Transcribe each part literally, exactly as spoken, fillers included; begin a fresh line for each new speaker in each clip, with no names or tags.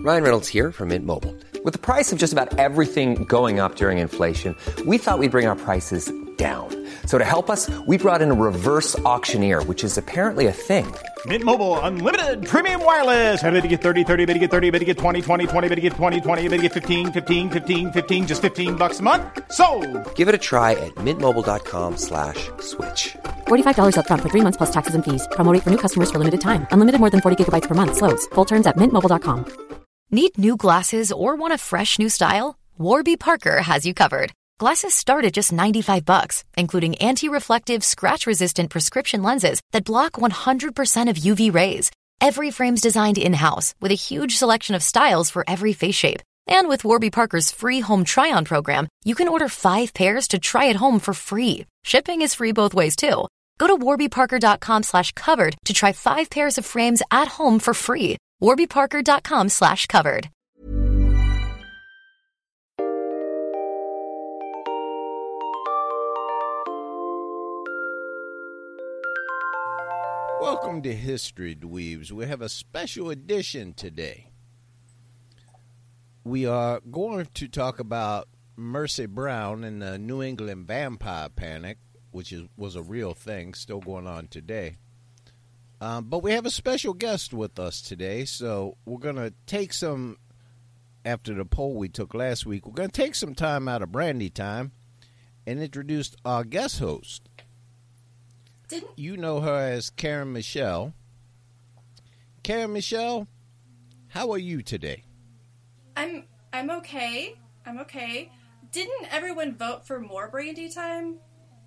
Ryan Reynolds here from Mint Mobile. With the price of just about everything going up during inflation, we thought we'd bring our prices down. So to help us, we brought in a reverse auctioneer, which is apparently a thing.
Mint Mobile Unlimited Premium Wireless. How to get thirty, thirty, how to get thirty, how to get twenty, twenty, twenty, how to get twenty, twenty, how to get fifteen, fifteen, fifteen, fifteen, just fifteen bucks a month? Sold!
Give it a try at mintmobile.com slash switch.
forty-five dollars up front for three months plus taxes and fees. Promo rate for new customers for limited time. Unlimited more than forty gigabytes per month. Slows full terms at mint mobile dot com.
Need new glasses or want a fresh new style? Warby Parker has you covered. Glasses start at just ninety-five bucks, including anti-reflective, scratch-resistant prescription lenses that block one hundred percent of U V rays. Every frame's designed in-house with a huge selection of styles for every face shape. And with Warby Parker's free home try-on program, you can order five pairs to try at home for free. Shipping is free both ways, too. Go to warbyparker.com slash covered to try five pairs of frames at home for free. warbyparker.com slash covered.
Welcome to History Dweebs. We have a special edition today. We are going to talk about Mercy Brown and the New England Vampire Panic, which is, was a real thing, still going on today. Um, but we have a special guest with us today, so we're going to take some, after the poll we took last week, we're going to take some time out of Brandy time and introduce our guest host.
Didn't
You know her as Karen Michelle. Karen Michelle, how are you today?
I'm I'm okay. I'm okay. Didn't everyone vote for more Brandy time?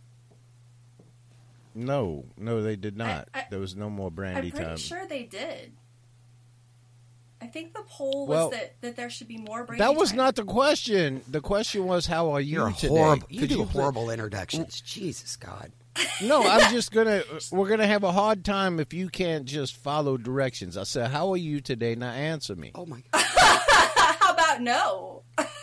No, no, they did not.
I, I,
there was no more Brandy
I'm pretty
time.
sure they did. I think the poll was
Well,
that, that there should be more Brandy
That was
time.
not the question. The question was, how are you
You're
today?
horrible. You
Could
do
pl-
horrible introductions. Jesus God.
No, I'm just gonna. We're gonna have a hard time if you can't just follow directions. I said, "How are you today?" Now answer me.
Oh my God.
How about no?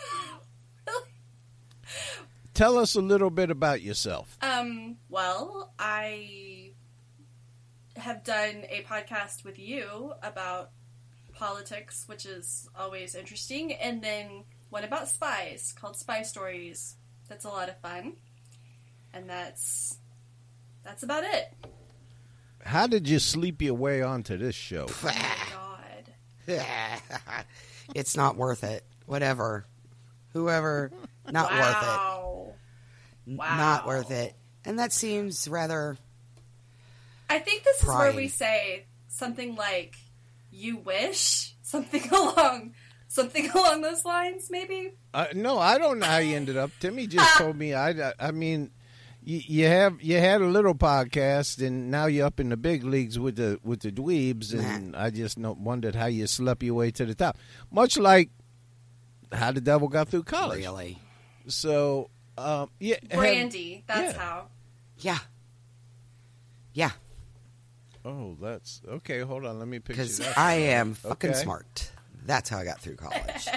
Tell us a little bit about yourself.
Um, well, I have done a podcast with you about politics, which is always interesting, and then one about spies called Spy Stories. That's a lot of fun. And that's that's about it.
How did you sleep your way onto this show?
Oh my God.
It's not worth it. Whatever. Whoever. Not
wow.
worth it.
Wow.
Not worth it. And that seems rather...
I think this is where
Prying.
we say something like, you wish? Something along something along those lines, maybe?
Uh, no, I don't know how you ended up. Timmy just told me. I, I mean, you, you have you had a little podcast, and now you're up in the big leagues with the with the dweebs, and
Nah.
I just know, wondered how you slept your way to the top. Much like how the devil got through college.
Really?
So, um, yeah, have-
Brandy, that's
yeah.
how.
Yeah. Yeah.
Oh, that's okay. Hold on, let me picture
Because
that.
I am fucking
Okay.
smart. That's how I got through college.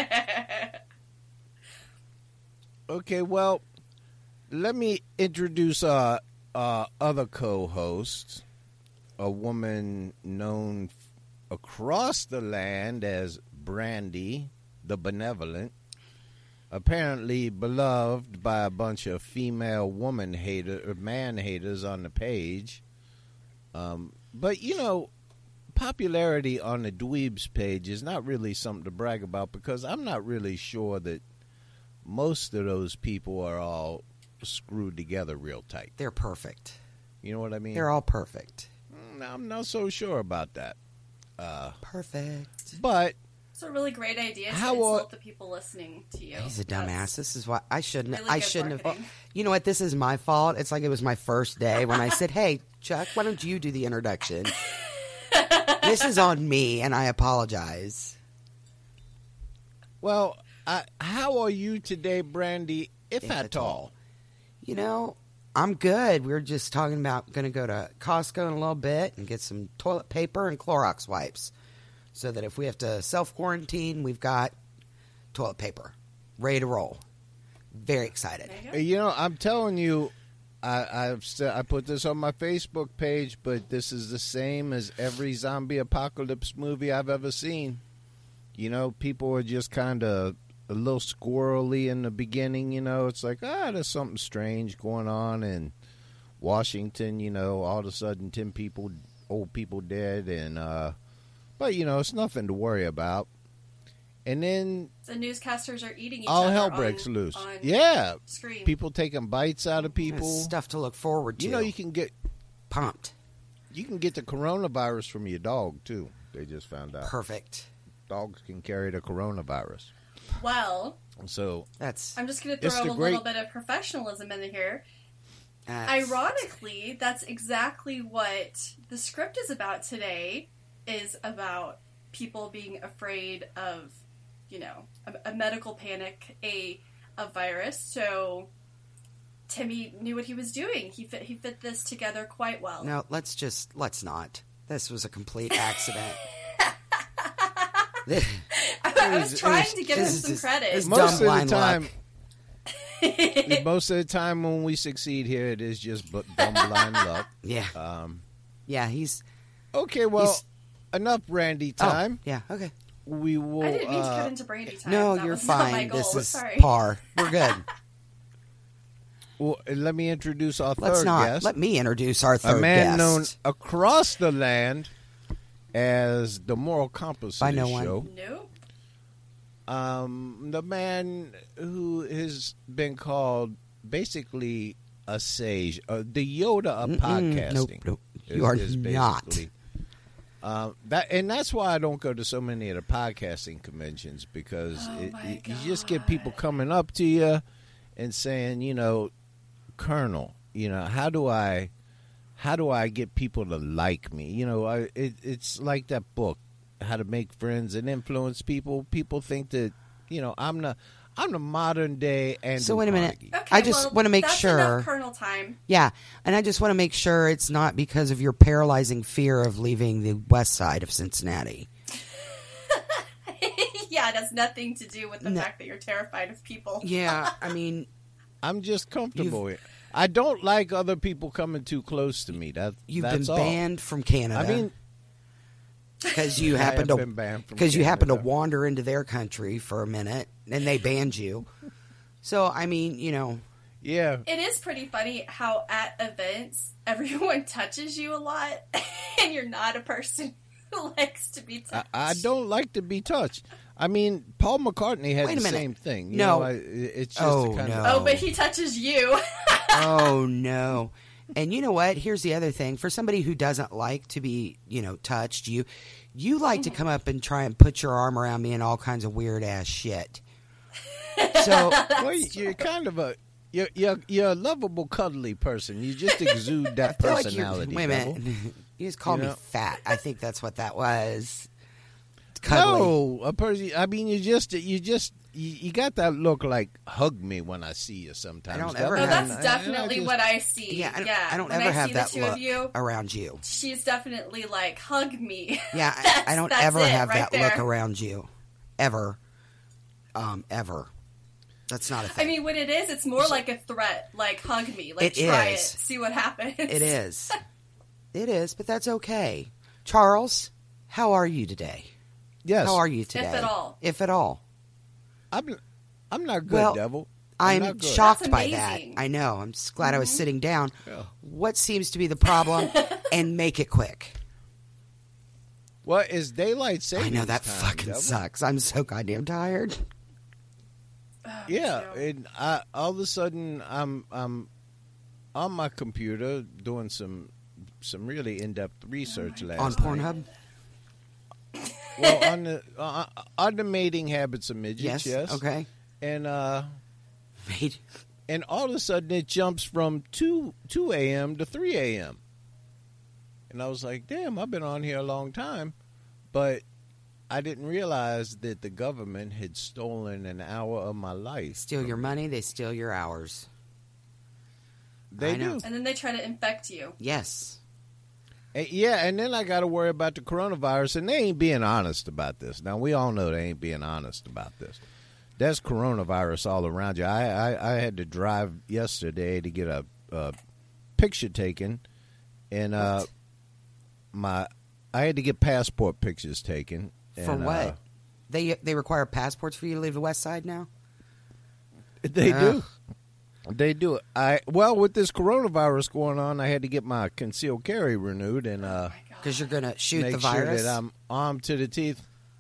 Okay, well, let me introduce our, our other co-host, a woman known f- across the land as Brandy, the Benevolent, apparently beloved by a bunch of female woman hater or man haters on the page. Um, but, you know, popularity on the Dweebs page is not really something to brag about because I'm not really sure that most of those people are all screwed together real tight.
They're perfect.
You know what I mean?
They're all perfect.
Mm, I'm not so sure about that. Uh,
Perfect.
but
It's a really great idea to
How, uh,
insult the people listening to you.
He's a dumbass.
That's
This is why I shouldn't.
really
I
good
shouldn't have.
marketing.
You know what? This is my fault. It's like it was my first day when I said, "Hey, Chuck, why don't you do the introduction?" This is on me, and I apologize.
well, I, how are you today, Brandy? If,
If
at
at
all.
all. You know, I'm good. We were just talking about going to go to Costco in a little bit and get some toilet paper and Clorox wipes, so that if we have to self quarantine, we've got toilet paper ready to roll. Very excited.
There you go.
Hey, You know, I'm telling you, I, I've said, I put this on my Facebook page, but this is the same as every zombie apocalypse movie I've ever seen. You know, people are just kind of a little squirrely in the beginning. You know, it's like, ah, there's something strange going on in Washington. You know, all of a sudden, ten people, old people dead, and uh, but you know, it's nothing to worry about. And then
the newscasters are eating each
all
other.
hell
on-
breaks loose.
on
Yeah,
screen.
people taking bites out of people.
There's stuff to look forward to.
You know, you can get
pumped.
you can get the coronavirus from your dog too. They just found out.
Perfect.
Dogs can carry the coronavirus.
Well,
So
That's
I'm just going to
It's
throw
the
a
great-
little bit of professionalism in here.
that's-
Ironically, that's exactly what the script is about today, is about people being afraid of, you know, a, a medical panic, a a virus. So Timmy knew what he was doing. He fit he fit this together quite well.
No, let's just let's not. This was a complete accident. This-
I was
it
trying
was-
to give him
this is
some
just-
credit.
this
most
dumb
of the
blind
time,
luck.
most of the time when we succeed here, it is just bu- dumb blind luck.
Yeah,
Um,
yeah. He's
okay, well,
He's-
enough Randy
oh,
time.
yeah, okay.
We will.
I didn't mean to
uh,
cut into Brandy time.
No,
That
you're
was not my
fine.
goal.
This is
Sorry.
par. We're good.
well, let me introduce our
Let's
third
not.
guest.
Let me introduce our
a
third
man
guest.
known across the land as the Moral Compass
By
of
no
this
one.
show.
Nope.
Um, the man who has been called basically a sage, uh, the Yoda of
Mm-mm,
podcasting.
nope, nope.
is-
You are
is
not.
basically- Uh, that and that's why I don't go to so many of the podcasting conventions, because
Oh
it,
my
you, you just get people coming up to you and saying, you know, Colonel, you know, how do I, how do I get people to like me? You know, I, it, it's like that book, How to Make Friends and Influence People. People think that, you know, I'm the, I'm the modern day Andrew
So wait a minute.
Carnegie.
Okay,
I just
well,
wanna make
that's
sure-
enough Colonel time.
Yeah, and I just want to make sure it's not because of your paralyzing fear of leaving the west side of Cincinnati.
Yeah, it has nothing to do with the
No.
fact that you're terrified of people.
Yeah, I mean,
I'm just comfortable with. I don't like other people coming too close to me. That
you've
that's
been
all.
banned from Canada.
I mean,
because you
I
happened
have
to
been banned from
because you happened to
Canada.
wander into their country for a minute and they banned you. So I mean, you know,
yeah.
It is pretty funny how at events everyone touches you a lot, and you're not a person who likes to be
I,
touched.
I don't like to be touched. I mean, Paul McCartney had
Wait a
the
minute.
same thing. You
No.
know, I, it's just
Oh,
kind
no.
of.
Oh, but he touches you.
oh no. And you know what? Here's the other thing. For somebody who doesn't like to be, you know, touched, you you like to come up and try and put your arm around me and all kinds of weird ass shit. So
Well, you're kind of a. You're, you're, you're a lovable, cuddly person. You just exude that
I feel like you're,
personality.
wait a minute.
Devil.
You just called
You
me
know?
fat. I think that's what that was. Cuddly.
No, a person. I mean, you just, you just, you, you got that look like hug me when I see you. Sometimes
I don't
Devil.
ever
Oh,
And
that's
I- and I
definitely
just-
what I see.
Yeah, I don't,
yeah.
I don't
when
ever
I
have
see
that
the two
look
of you,
around you.
she's definitely like, hug me.
Yeah, I,
That's-
I don't
that's
ever
it
have
right
that look
there.
around you. Ever. Um, ever. That's not a
I
thing.
mean, when it is, it's more like a threat. Like, hug me. Like,
It
try
is.
it. See what happens.
It is. It is, but that's okay. Charles, how are you today?
Yes.
How are you today?
at all.
If at all.
I'm, I'm not good,
Well,
Devil.
I'm,
not good.
shocked
That's
by that.
amazing.
I know. I'm just glad I was sitting down.
Yeah.
What seems to be the problem? And make it quick.
What is daylight savings
I know that
time,
fucking
Devil?
sucks. I'm so goddamn tired.
Yeah,
too.
and I, all of a sudden I'm I'm on my computer doing some some really in depth research last
On
night.
Pornhub?
Well, on the uh, on the mating habits of midgets,
Yes.
yes.
Okay.
And uh,
Mate.
and all of a sudden it jumps from two two a m to three a m And I was like, damn, I've been on here a long time, but I didn't realize that the government had stolen an hour of my life.
Steal your money, they steal your hours.
They
I know.
do.
And then they try to infect you.
Yes.
And- yeah, and then I got to worry about the coronavirus, and they ain't being honest about this. Now, we all know they ain't being honest about this. There's coronavirus all around you. I, I, I had to drive yesterday to get a, a picture taken, and uh, my I had to get passport pictures taken.
For
and,
what?
Uh,
They they require passports for you to leave the West Side now?
They
Ugh.
do. They do. I well, with this coronavirus going on, I had to get my concealed carry renewed, and uh,
Because you're going to shoot
make
the virus?
sure that I'm armed to the teeth.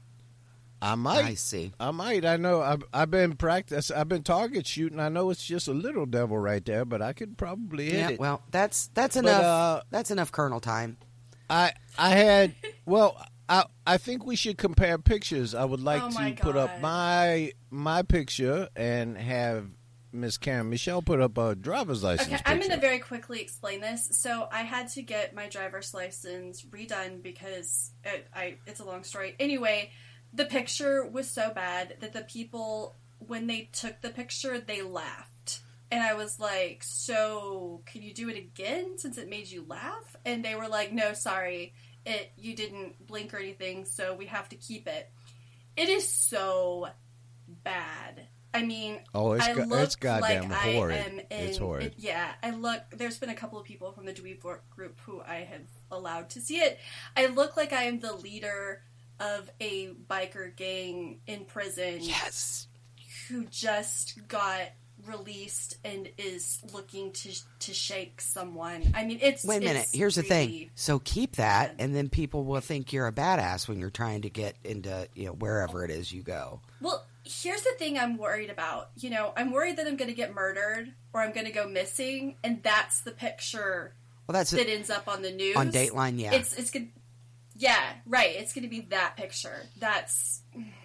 I might.
I see.
I might. I know. I've, I've been practice. I've been target shooting. I know it's just a little devil right there, but I could probably hit
Yeah,
it.
well, that's that's
But,
enough.
uh,
that's enough Colonel time.
I I had well. I I think we should compare pictures. I would like
Oh,
to
my
put up
God.
my my picture and have Miss Karen Michelle put up a driver's license.
Okay,
picture.
I'm going to very quickly explain this. So I had to get my driver's license redone because it, I it's a long story. Anyway, the picture was so bad that the people, when they took the picture, they laughed. And I was like, so can you do it again since it made you laugh? And they were like, no, sorry. It you didn't blink or anything, so we have to keep it. It is so bad. I mean,
Oh, it's
I
go-
look
it's goddamn
like
horrid.
I am in,
It's horrid.
it- yeah, I look. There's been a couple of people from the Dweeb Work group who I have allowed to see it. I look like I am the leader of a biker gang in prison
Yes.
who just got released and is looking to to shake someone. I mean, it's
Wait a minute.
it's
Here's the thing.
really
So keep that,
bad.
and then people will think you're a badass when you're trying to get into you know wherever it is you go.
Well, here's the thing I'm worried about. You know, I'm worried that I'm going to get murdered or I'm going to go missing, and that's the picture
Well, that's
that
it.
ends up on the news.
On Dateline, yeah.
It's it's good. Yeah, right. It's going to be that picture. That's.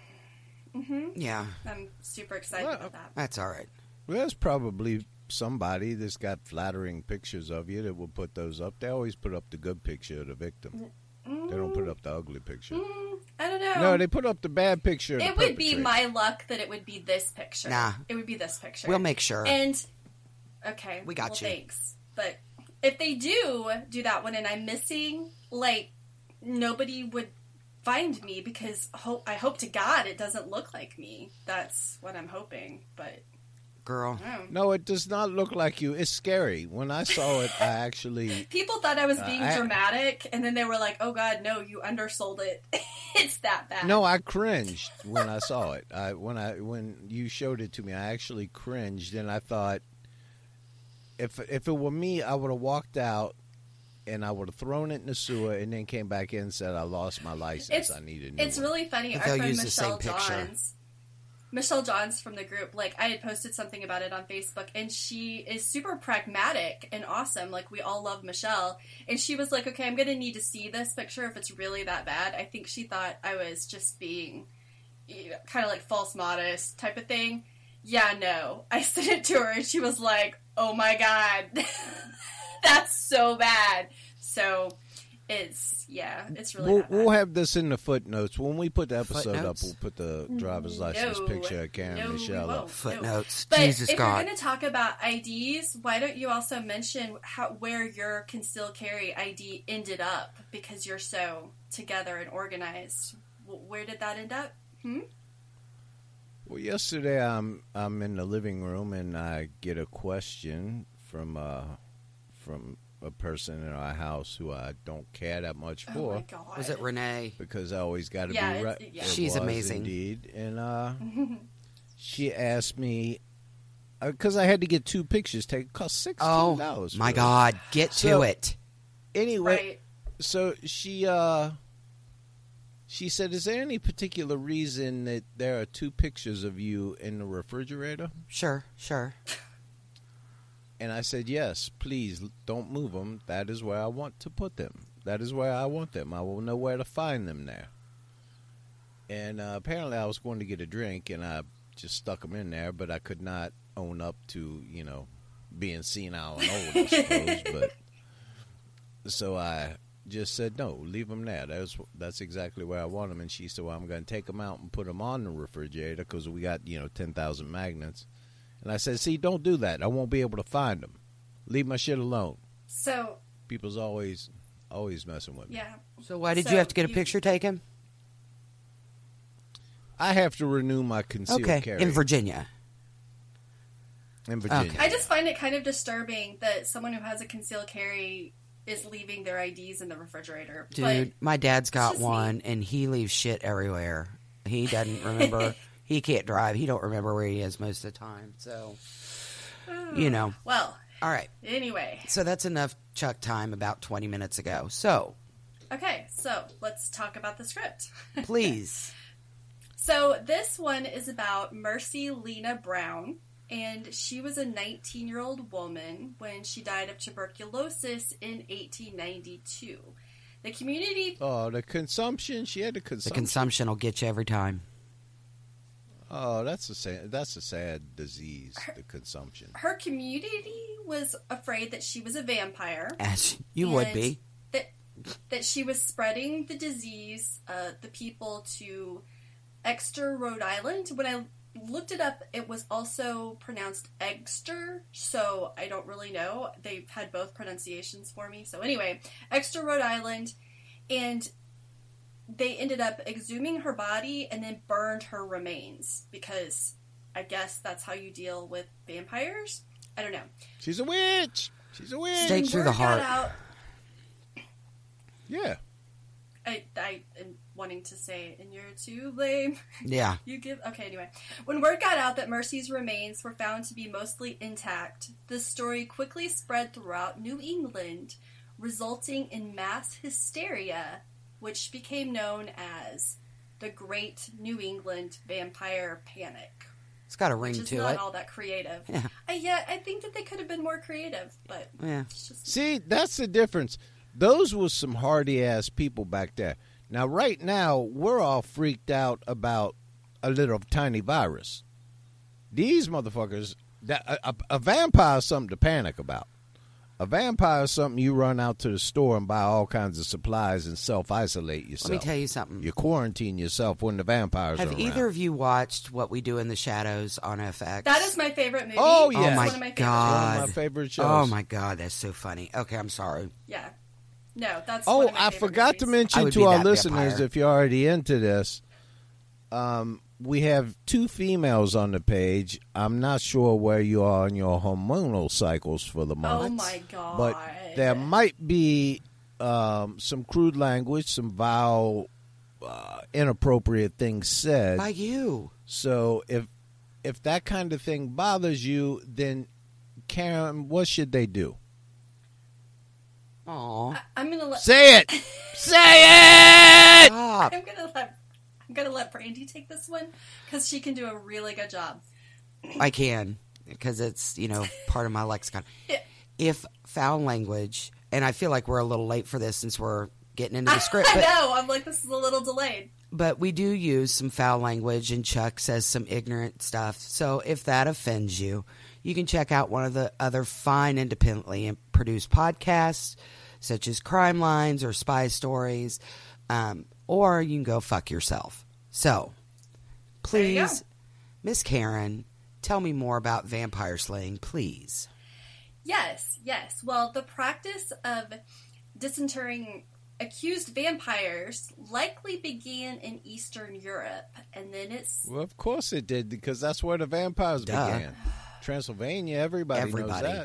Yeah,
I'm super excited
Well,
about that.
that's all right.
Well, there's probably somebody that's got flattering pictures of you that will put those up. They always put up the good picture of the victim. They don't put up the ugly picture.
Mm, I don't know.
No, they put up the bad picture. Of the
it would be
perpetrator.
my luck that it would be this picture.
Nah.
It would be this picture.
We'll make sure.
And okay,
We got
well,
you.
Thanks, but if they do do that one and I'm missing, like nobody would find me because hope I hope to God it doesn't look like me. That's what I'm hoping. But
Girl,
I don't know.
No, it does not look like you. It's scary. When I saw it, I actually.
People thought I was being
I-
dramatic, and then they were like, "Oh God, no! You undersold it. It's that bad."
No, I cringed when I saw it. I when I when you showed it to me, I actually cringed, and I thought, if if it were me, I would have walked out, and I would have thrown it in the sewer, and then came back in and said, "I lost my license.
It's
I need a new
it's
one."
really funny.
But
Our
they'll
friend
use the same
Michelle
picture.
Johns, Michelle Johns from the group, like I had posted something about it on Facebook, and she is super pragmatic and awesome. Like we all love Michelle, and she was like, "Okay, I'm going to need to see this picture if it's really that bad." I think she thought I was just being, you know, kind of like false modest type of thing. Yeah, no. I sent it to her, and she was like, "Oh my God, that's so bad." So. It's, yeah, it's really
We'll,
that bad.
we'll have this in the footnotes. When we put the episode
Footnotes?
up, we'll put the driver's license
No.
picture of Karen
No, we
Michelle
won't.
up.
footnotes.
But
Jesus
if
God.
you're going to talk about I Ds, why don't you also mention how where your concealed carry I D ended up because you're so together and organized? W- Where did that end up? Hmm?
Well, yesterday I'm I'm in the living room and I get a question from uh from a person in our house who I don't care that much
Oh
for
my God.
Was it Renee?
because I always got to
Yeah,
be
it's-
right.
yeah.
It
She's
was
amazing.
indeed, and uh, she asked me because I had to get two pictures taken. It cost sixteen
Oh
dollars.
my God! Get to
So-
it.
Anyway,
Right.
so she uh she said, "Is there any particular reason that there are two pictures of you in the refrigerator?"
Sure, sure.
And I said, "Yes, please don't move them. That is where I want to put them. That is where I want them. I will know where to find them there." And uh, apparently I was going to get a drink, and I just stuck them in there, but I could not own up to, you know, being senile and old, I suppose. But so I just said, "No, leave them there. That's, that's exactly where I want them." And she said, "Well, I'm going to take them out and put them on the refrigerator because we got, you know, ten thousand magnets." And I said, "See, don't do that. I won't be able to find them. Leave my shit alone."
So,
People's always, always messing with me.
yeah.
So why did
So
you have to get a
you-
picture taken?
I have to renew my concealed
Okay,
carry
in Virginia.
in Virginia.
Okay.
I just find it kind of disturbing that someone who has a concealed carry is leaving their I Ds in the refrigerator.
Dude,
But
my dad's got
just me.
one, and he leaves shit everywhere. He doesn't remember. He can't drive. He don't remember where he is most of the time. So, you know.
Well,
all right.
Anyway.
So that's enough Chuck time about twenty minutes ago. So.
Okay, so let's talk about the script.
Please.
So this one is about Mercy Lena Brown, and she was a nineteen-year-old woman when she died of tuberculosis in eighteen ninety-two. The community...
Oh, the consumption? She had the consumption.
The consumption will get you every time.
Oh, that's a sad, that's a sad disease,
her,
the consumption.
Her community was afraid that she was a vampire.
As you would be.
That, that she was spreading the disease, uh, the people to Exeter, Rhode Island. When I looked it up, it was also pronounced Egster, so I don't really know. They've had both pronunciations for me. So anyway, Exeter, Rhode Island, and they ended up exhuming her body and then burned her remains because I guess that's how you deal with vampires. I don't know.
She's a witch. She's a witch.
Stake through the heart.
Out,
yeah.
I, I am wanting to say, and you're too lame.
Yeah.
You give... Okay, anyway. When word got out that Mercy's remains were found to be mostly intact, the story quickly spread throughout New England, resulting in mass hysteria, which became known as the Great New England Vampire Panic.
It's got a ring
which is
to
not
it.
all that creative.
Yeah.
I, yeah, I think that they could have been more creative, but...
Yeah.
It's just...
See, that's the difference. Those were some hardy-ass people back there. Now, right now, we're all freaked out about a little tiny virus. These motherfuckers, that, a, a, a vampire is something to panic about. A vampire is something you run out to the store and buy all kinds of supplies and self-isolate yourself.
Let me tell you something.
You quarantine yourself when the vampires
Have
are around.
either of you watched What We Do in the Shadows on F X?
That is my favorite movie.
Oh,
It's
yeah.
Oh, my
one of my favorite
God.
One of my favorite shows.
Oh, my God. That's so funny. Okay, I'm sorry.
Yeah. No, that's
Oh,
one of my
I
favorite
forgot to
movies.
I
mention
would
to
be
our
that
listeners,
vampire.
if you're already into this, um, we have two females on the page. I'm not sure where you are in your hormonal cycles for the month.
Oh my God.
But there might be um, some crude language, some vile, uh, inappropriate things said.
By you.
So if if that kind of thing bothers you, then Karen, what should they do?
Aw.
I'm gonna let
Say it. Say it.
Stop.
I'm gonna let I'm gonna let Brandy take this one because she can do a really good job.
I can, because it's, you know, part of my lexicon.
Yeah.
If foul language, and I feel like we're a little late for this since we're getting into the script,
I
but,
know. I'm like, this is a little delayed.
but we do use some foul language, and Chuck says some ignorant stuff. So if that offends you, you can check out one of the other fine independently produced podcasts, such as Crime Lines or Spy Stories, um, or you can go fuck yourself. So,
There you go.
please, Miss Karen, tell me more about vampire slaying, please.
Yes, yes. Well, the practice of disinterring accused vampires likely began in Eastern Europe, and then it's
Well, of course it did, because that's where the vampires
Duh.
began. Transylvania, everybody,
Everybody.
knows that.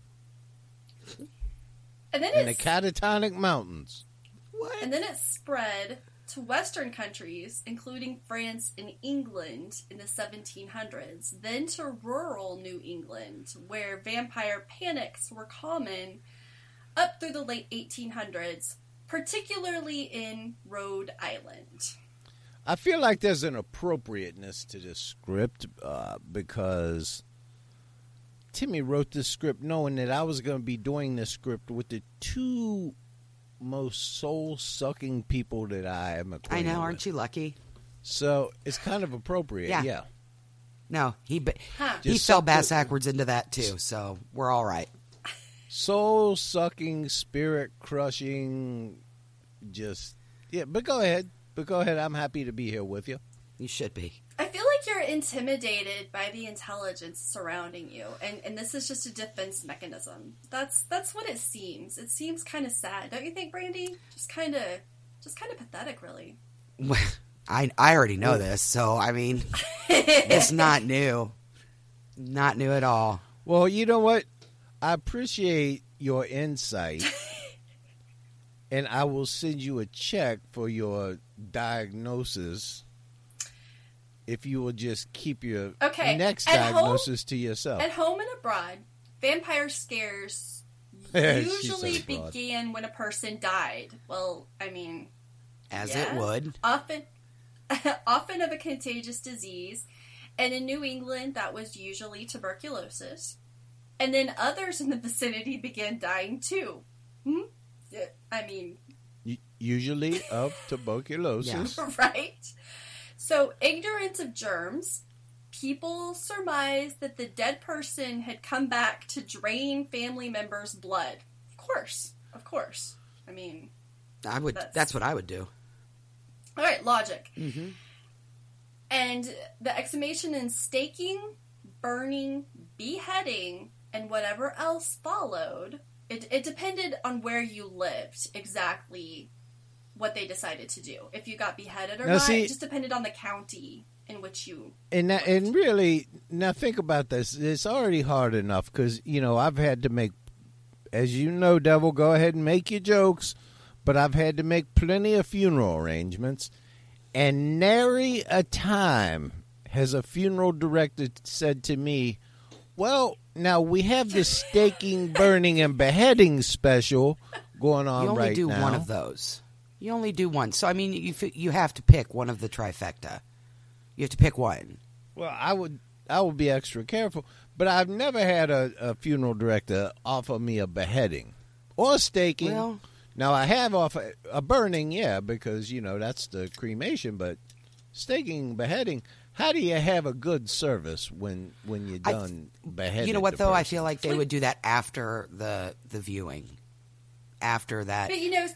and then
And the
it's
Catatonic Mountains.
and then it spread to Western countries, including France and England in the seventeen hundreds, then to rural New England, where vampire panics were common up through the late eighteen hundreds, particularly in Rhode Island.
I feel like there's an appropriateness to this script uh, because Timmy wrote this script knowing that I was going to be doing this script with the two most soul-sucking people that I am
I
acquainted
know, aren't
with.
you lucky?
So it's kind of appropriate,
Yeah.
yeah.
No, he ba-
Huh.
he
Just
fell
something-
bass backwards into that too, so we're all right.
Soul-sucking, spirit-crushing, just, yeah, but go ahead. But go ahead. I'm happy to be here with you.
You should be.
I feel like you're intimidated by the intelligence surrounding you, and, and this is just a defense mechanism. That's that's what it seems. It seems kind of sad, don't you think, Brandy? Just kind of, just kind of pathetic, really.
I I already know this, so I mean, it's not new. Not new at all.
Well, you know what? I appreciate your insight, and I will send you a check for your diagnosis. if you will just keep your
Okay,
next
at
diagnosis
home-
to yourself.
At home and abroad, vampire scares
She
usually
said abroad.
began when a person died. Well, I mean,
As
yeah,
it would.
often, often of a contagious disease, and in New England, that was usually tuberculosis. And then others in the vicinity began dying too. Hmm? I mean,
U- Usually of tuberculosis.
right? So, ignorant of germs, people surmised that the dead person had come back to drain family members' blood. Of course. Of course. I mean,
I would.
That's-
That's, what I would do.
all right, logic.
Mm-hmm.
And the exhumation and staking, burning, beheading, and whatever else followed, it, it depended on where you lived exactly what they decided to do. If you got beheaded or
Now,
not,
see-
it just depended on the county in which you...
And that, and really, now think about this. It's already hard enough because, you know, I've had to make, as you know, Devil, go ahead and make your jokes, but I've had to make plenty of funeral arrangements. And nary a time has a funeral director said to me, well, now we have this staking, burning, and beheading special going on
You only
right
do
now.
one of those. You only do one. So I mean, you f- you have to pick one of the trifecta. You have to pick one.
Well, I would I would be extra careful, but I've never had a, a funeral director offer me a beheading or a staking.
Well,
now I have offered a burning, yeah, because you know that's the cremation. But staking, beheading, how do you have a good service when when you're
I-
done beheading?
you know what
the
though? I
person?
feel like they would do that after the the viewing. After that,
But, you know,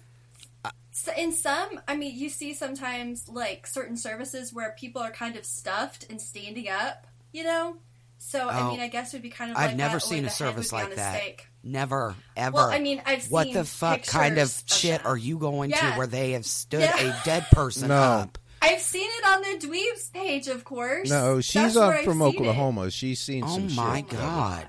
s- in some, I mean, you see sometimes, like, certain services where people are kind of stuffed and standing up, you know? So, I
Oh,
mean, I guess it would be kind of
I've
like
never
that,
seen
only
a
the head
service
would be
like
on a
that.
stake.
Never, ever.
Well, I mean, I've
what
seen
the fuck kind of
pictures of
shit
that.
are you going
Yeah.
to where they have stood
Yeah.
a dead person
No.
up?
I've seen it on the Dweebs page, of course.
No, she's
That's where
up
I've
from
seen it.
Oklahoma. She's seen
Oh
some
my
shit.
god!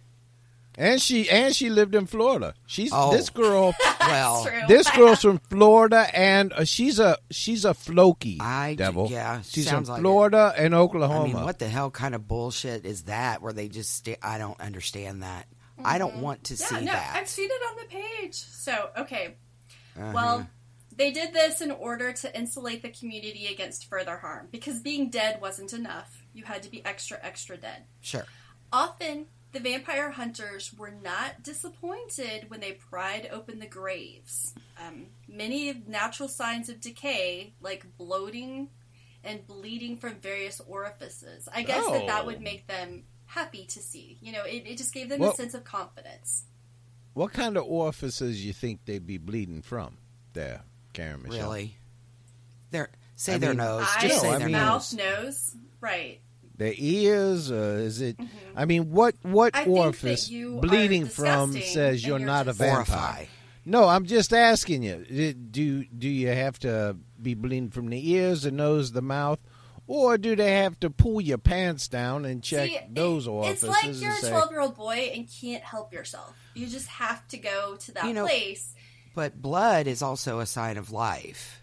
And she and she lived in Florida. She's
Oh.
this girl.
Well,
True.
This girl's from Florida, and uh, she's a she's a Floki
I-
devil.
yeah,
she's
sounds
from
like
Florida and Oklahoma.
I mean, what the hell kind of bullshit is that? Where they just sta- I don't understand that. I don't want to
Yeah,
see
no,
that.
I've seen it on the page. So, okay.
Uh-huh.
Well, they did this in order to insulate the community against further harm. Because being dead wasn't enough. You had to be extra, extra dead.
Sure.
Often, the vampire hunters were not disappointed when they pried open the graves. Um, many natural signs of decay, like bloating and bleeding from various orifices. I guess that that
Oh.
would make them happy to see. You know, it, it just gave them
Well-
a sense of confidence.
What kind of orifices you think they'd be bleeding from there, Karen Michelle?
Really? Their say
I
their
mean-
nose.
Eyes,
Just say
I
their
mean-
mouth,
nose.
nose. Right.
Their ears? Uh, is it? I mean, what what
I think that
orifice
you are
bleeding from
disgusting
says
and
you're
you're
not a
just-
vampire?
Horrify.
No, I'm just asking you. Do do you have to be bleeding from the ears, the nose, the mouth, or do they have to pull your pants down and check
See,
those
it-
orifices?
It's like
and
you're a
say,
twelve-year-old boy and can't help yourself. You just have to go to that
You know-
place.
But blood is also a sign of life.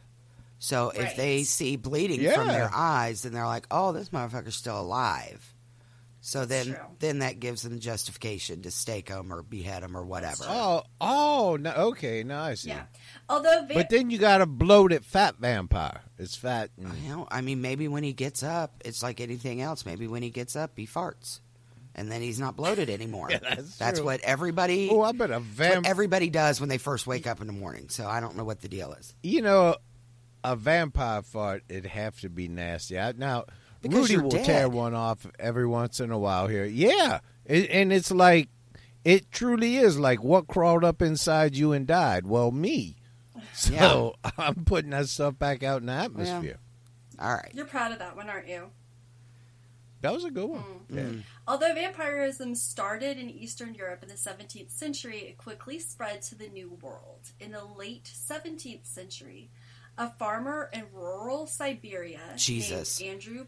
So if
Right.
they see bleeding from
Yeah.
their eyes, then they're like, "Oh, this motherfucker's still alive." So
That's
then,
true.
then that gives them justification to stake them or behead them or whatever.
Oh, oh, no, okay, now I see.
Yeah. Although, va-
But then you got a bloated fat vampire. It's fat. And,
You know, I mean, maybe when he gets up, it's like anything else. Maybe when he gets up, he farts, and then he's not bloated anymore.
Yeah, that's true.
what everybody.
oh, I bet a
that's what
vamp.
everybody does when they first wake up in the morning. So I don't know what the deal is.
You know, a vampire fart, it'd have to be nasty. I, now,
Because
Rudy
you're
will
dead.
tear one off every once in a while here. Yeah. It, and it's like, it truly is like what crawled up inside you and died? Well, me. So I'm putting that stuff back out in the atmosphere.
All right.
you're proud of that one, aren't you?
That was a good one. Yeah.
Although vampirism started in Eastern Europe in the seventeenth century, it quickly spread to the New World. In the late seventeenth century, a farmer in rural Siberia
Jesus.
named Andrew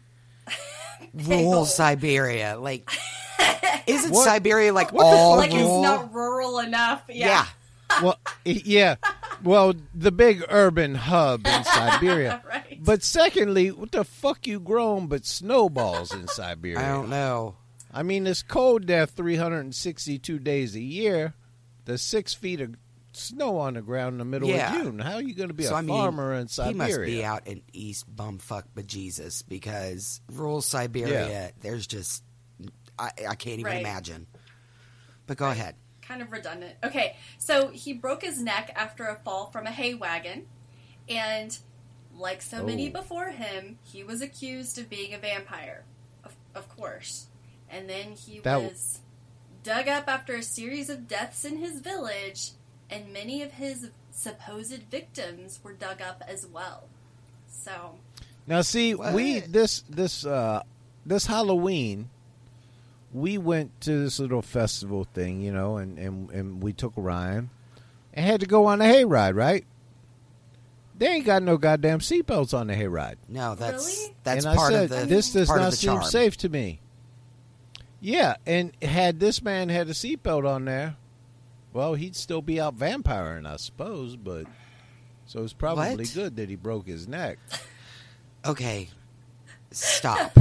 Rural Siberia, like isn't
What-
Siberia like
what the
all
fuck
like
you-
rural?
it's not rural enough. Yeah.
yeah.
Well, it- yeah. Well, the big urban hub in Siberia.
Right.
But secondly, what the fuck you growing but snowballs in Siberia?
I don't know.
I mean, it's cold there three hundred sixty-two days a year. There's six feet of snow on the ground in the middle
Yeah.
of June. How are you going to be
So,
a
I mean,
farmer in Siberia?
He must be out in East bumfuck bejesus because rural Siberia,
Yeah.
there's just, I, I can't even
Right.
imagine. But go ahead.
Kind of redundant. Okay, so he broke his neck after a fall from a hay wagon, and like so many
Oh.
before him, he was accused of being a vampire, of, of course. And then he
That w-
was dug up after a series of deaths in his village, and many of his supposed victims were dug up as well. So,
Now, see,
What?
we this this uh, this Halloween, we went to this little festival thing, you know, and, and, and we took Ryan and had to go on a hayride, right? They ain't got no goddamn seatbelts on the hayride.
No, that's
Really?
that's
and
part
I
of
said,
the
this does
part
not
of the
seem
charm.
safe to me. Yeah, and had this man had a seatbelt on there, well, he'd still be out vampiring, I suppose, but so it's probably
What?
good that he broke his neck.
Okay, stop.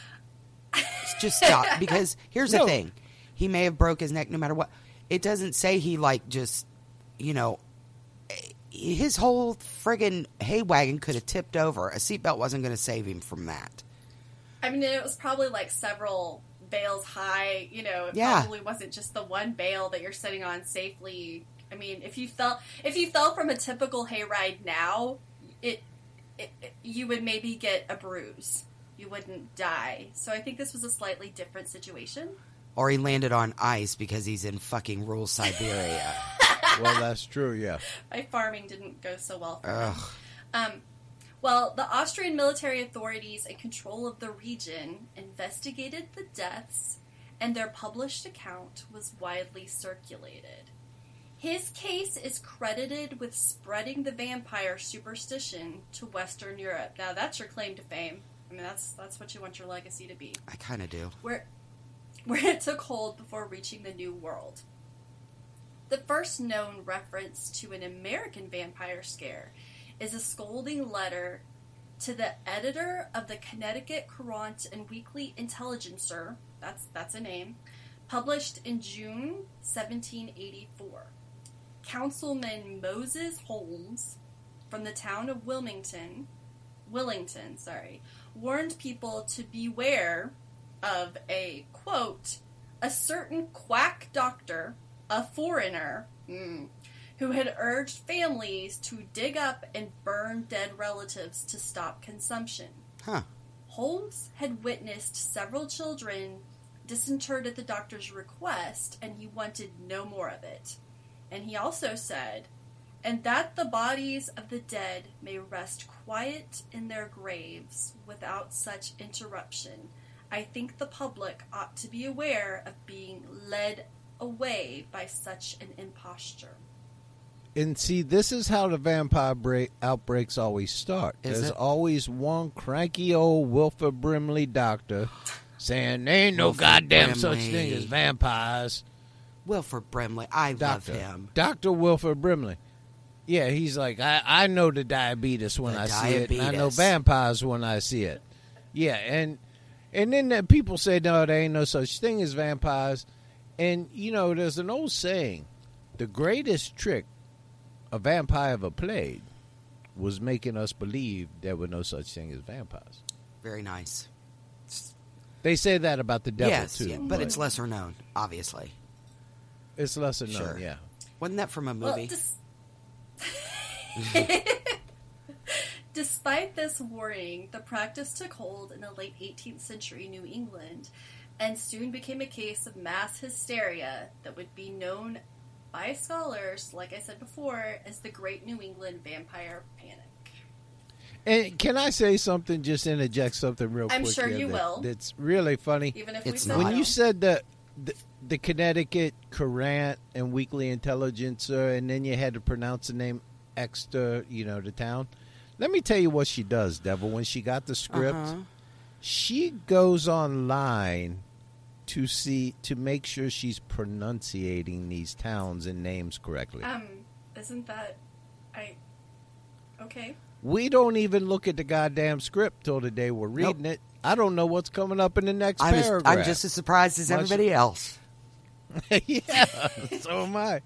Just stop, because here's
No.
the thing: he may have broke his neck no matter what. It doesn't say he like just, you know, his whole friggin' hay wagon could have tipped over. A seatbelt wasn't going to save him from that.
I mean, it was probably like several bales high. You know, it
Yeah.
probably wasn't just the one bale that you're sitting on safely. I mean, if you fell, if you fell from a typical hayride now, it, it, it you would maybe get a bruise. You wouldn't die. So I think this was a slightly different situation.
Or he landed on ice because he's in fucking rural Siberia.
Well, that's true, yeah.
My farming didn't go so well for him.
Ugh.
Um, well, the Austrian military authorities in control of the region investigated the deaths, and their published account was widely circulated. His case is credited with spreading the vampire superstition to Western Europe. Now, that's your claim to fame. I mean, that's that's what you want your legacy to be.
I kind of do.
Where, where it took hold before reaching the New World. The first known reference to an American vampire scare is a scolding letter to the editor of the Connecticut Courant and Weekly Intelligencer, that's, that's a name, published in June seventeen eighty-four. Councilman Moses Holmes from the town of Wilmington, Willington, sorry, warned people to beware of a, quote, a certain quack doctor, a foreigner, mm, who had urged families to dig up and burn dead relatives to stop consumption.
Huh.
Holmes had witnessed several children disinterred at the doctor's request, and he wanted no more of it. And he also said, and that the bodies of the dead may rest quiet in their graves without such interruption. I think the public ought to be aware of being led away by such an imposture.
And see, this is how the vampire break outbreaks always start.
Is
There's
it?
always one cranky old Wilford Brimley doctor saying there ain't no
Wilford
goddamn such
Brimley.
thing as vampires.
Wilford Brimley, I
Doctor,
love him.
Doctor Wilford Brimley. Yeah, he's like, I, I know the diabetes when
The
I see it, and I know
diabetes.
vampires when I see it. Yeah, and and then the people say, no, there ain't no such thing as vampires. And, you know, there's an old saying, the greatest trick a vampire ever played was making us believe there were no such thing as vampires.
Very nice.
They say that about the devil,
yes,
too.
yeah, but it's lesser known, obviously.
It's lesser known,
Sure.
yeah.
Wasn't that from a
Well,
movie?
dis- Despite this warning, the practice took hold in the late eighteenth century New England and soon became a case of mass hysteria that would be known by scholars, like I said before, as the Great New England Vampire Panic.
And can I say something, just interject something real
I'm
quick
sure
here
you
that-
will.
That's really funny.
Even if
It's
we
not.
said
When
no.
you said the, the the Connecticut Courant and Weekly Intelligencer, and then you had to pronounce the name Exeter, you know, the town. Let me tell you what she does, Devil. When she got the script,
Uh-huh.
she goes online to see to make sure she's pronunciating these towns and names correctly.
Um, isn't that I. Okay.
We don't even look at the goddamn script till the day we're reading
Nope.
it. I don't know what's coming up in the next
I'm, as,
paragraph.
I'm just as surprised as
Much-
everybody else.
Yeah, so am I.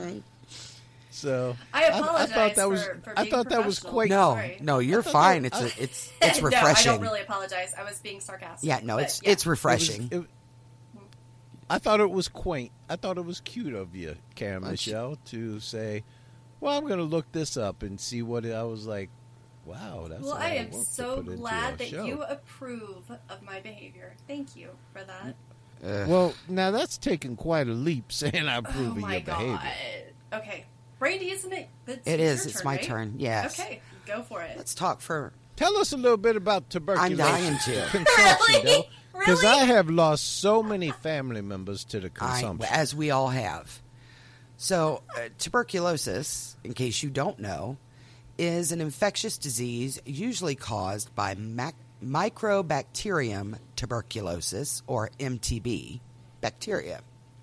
So
I apologize
I, thought that was.
for, for
I
being
thought that was
professional.
quite.
No,
Sorry.
no, you're
I thought
fine.
that-
It's a, it's it's
no, I
refreshing.
don't really apologize. I was being sarcastic.
Yeah, no,
but
it's
yeah.
it's refreshing.
It was- it- I thought it was quaint. I thought it was cute of you, Karen Michelle, to say, "Well, I'm going to look this up and see what." It, I was like, "Wow, that's."
Well,
a lot
I
of
am
work to
so
put into
glad
a
that
show.
you approve of my behavior. Thank you for that.
Ugh.
Well, now that's taking quite a leap, saying I
Oh
approve of
my
your
god.
behavior.
Okay, Brandy, isn't it? It's,
It
it's
is.
your
It's
turn,
my
right?
turn. Yes.
Okay, go for it.
Let's talk for.
Tell us a little bit about tuberculosis.
I'm dying to.
Consumption,
Really?
Because
Really?
I have lost so many family members to the
I,
consumption.
as we all have. So, uh, tuberculosis, in case you don't know, is an infectious disease usually caused by mac- Microbacterium tuberculosis, or M T B, bacteria.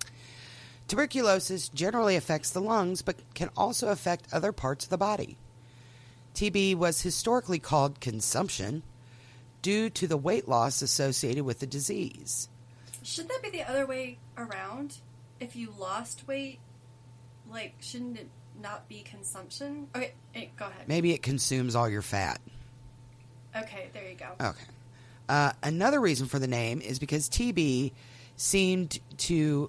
Tuberculosis generally affects the lungs, but can also affect other parts of the body. T B was historically called consumption due to the weight loss associated with the disease.
Should that be the other way around? If you lost weight, like, shouldn't it not be consumption? Okay, eh, go ahead.
Maybe it consumes all your fat.
Okay, there you go.
Okay. Uh, another reason for the name is because T B seemed to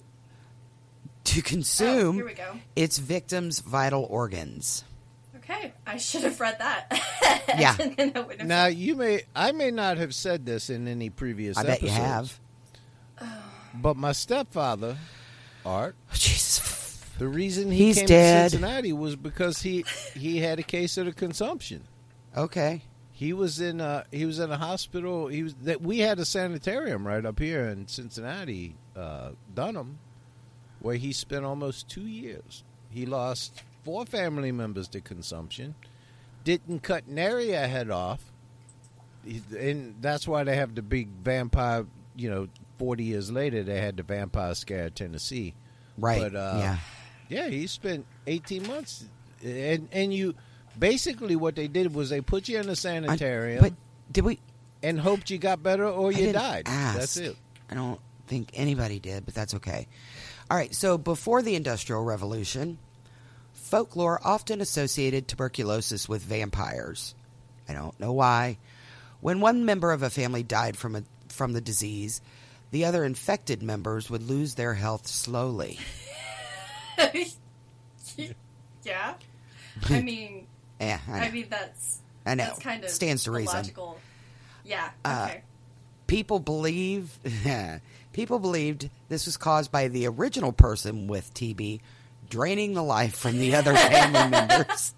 to
Oh,
consume
here we go.
its victims' vital organs.
Okay, I should have read that.
Yeah.
And then I would have-
Now you may, I may not have said this in any previous.
I bet you
episodes,
have.
But my stepfather, Art,
Oh, Jesus.
the reason he
He's
came
dead.
to Cincinnati was because he he had a case of the consumption.
Okay.
He was in a, he was in a hospital. He was that we had a sanitarium right up here in Cincinnati, uh, Dunham, where he spent almost two years. He lost four family members to consumption. Didn't cut nary a head off, He- and that's why they have the big vampire. You know, forty years later, they had the vampire scare at Tennessee.
Right.
But, uh,
yeah.
Yeah, he spent eighteen months, and and you basically what they did was they put you in a
I-
sanitarium
but did we?
and hoped you got better or
I
you
didn't
died.
ask.
That's it.
I don't think anybody did, but that's okay. All right. So before the Industrial Revolution, folklore often associated tuberculosis with vampires. I don't know why. When one member of a family died from a from the disease, the other infected members would lose their health slowly.
yeah. I mean,
Yeah, I know.
I mean that's
I know.
that's kind of
Stands to
the
reason.
Logical. Yeah.
Uh,
Okay.
People believe people believed this was caused by the original person with T B draining the life from the other family members.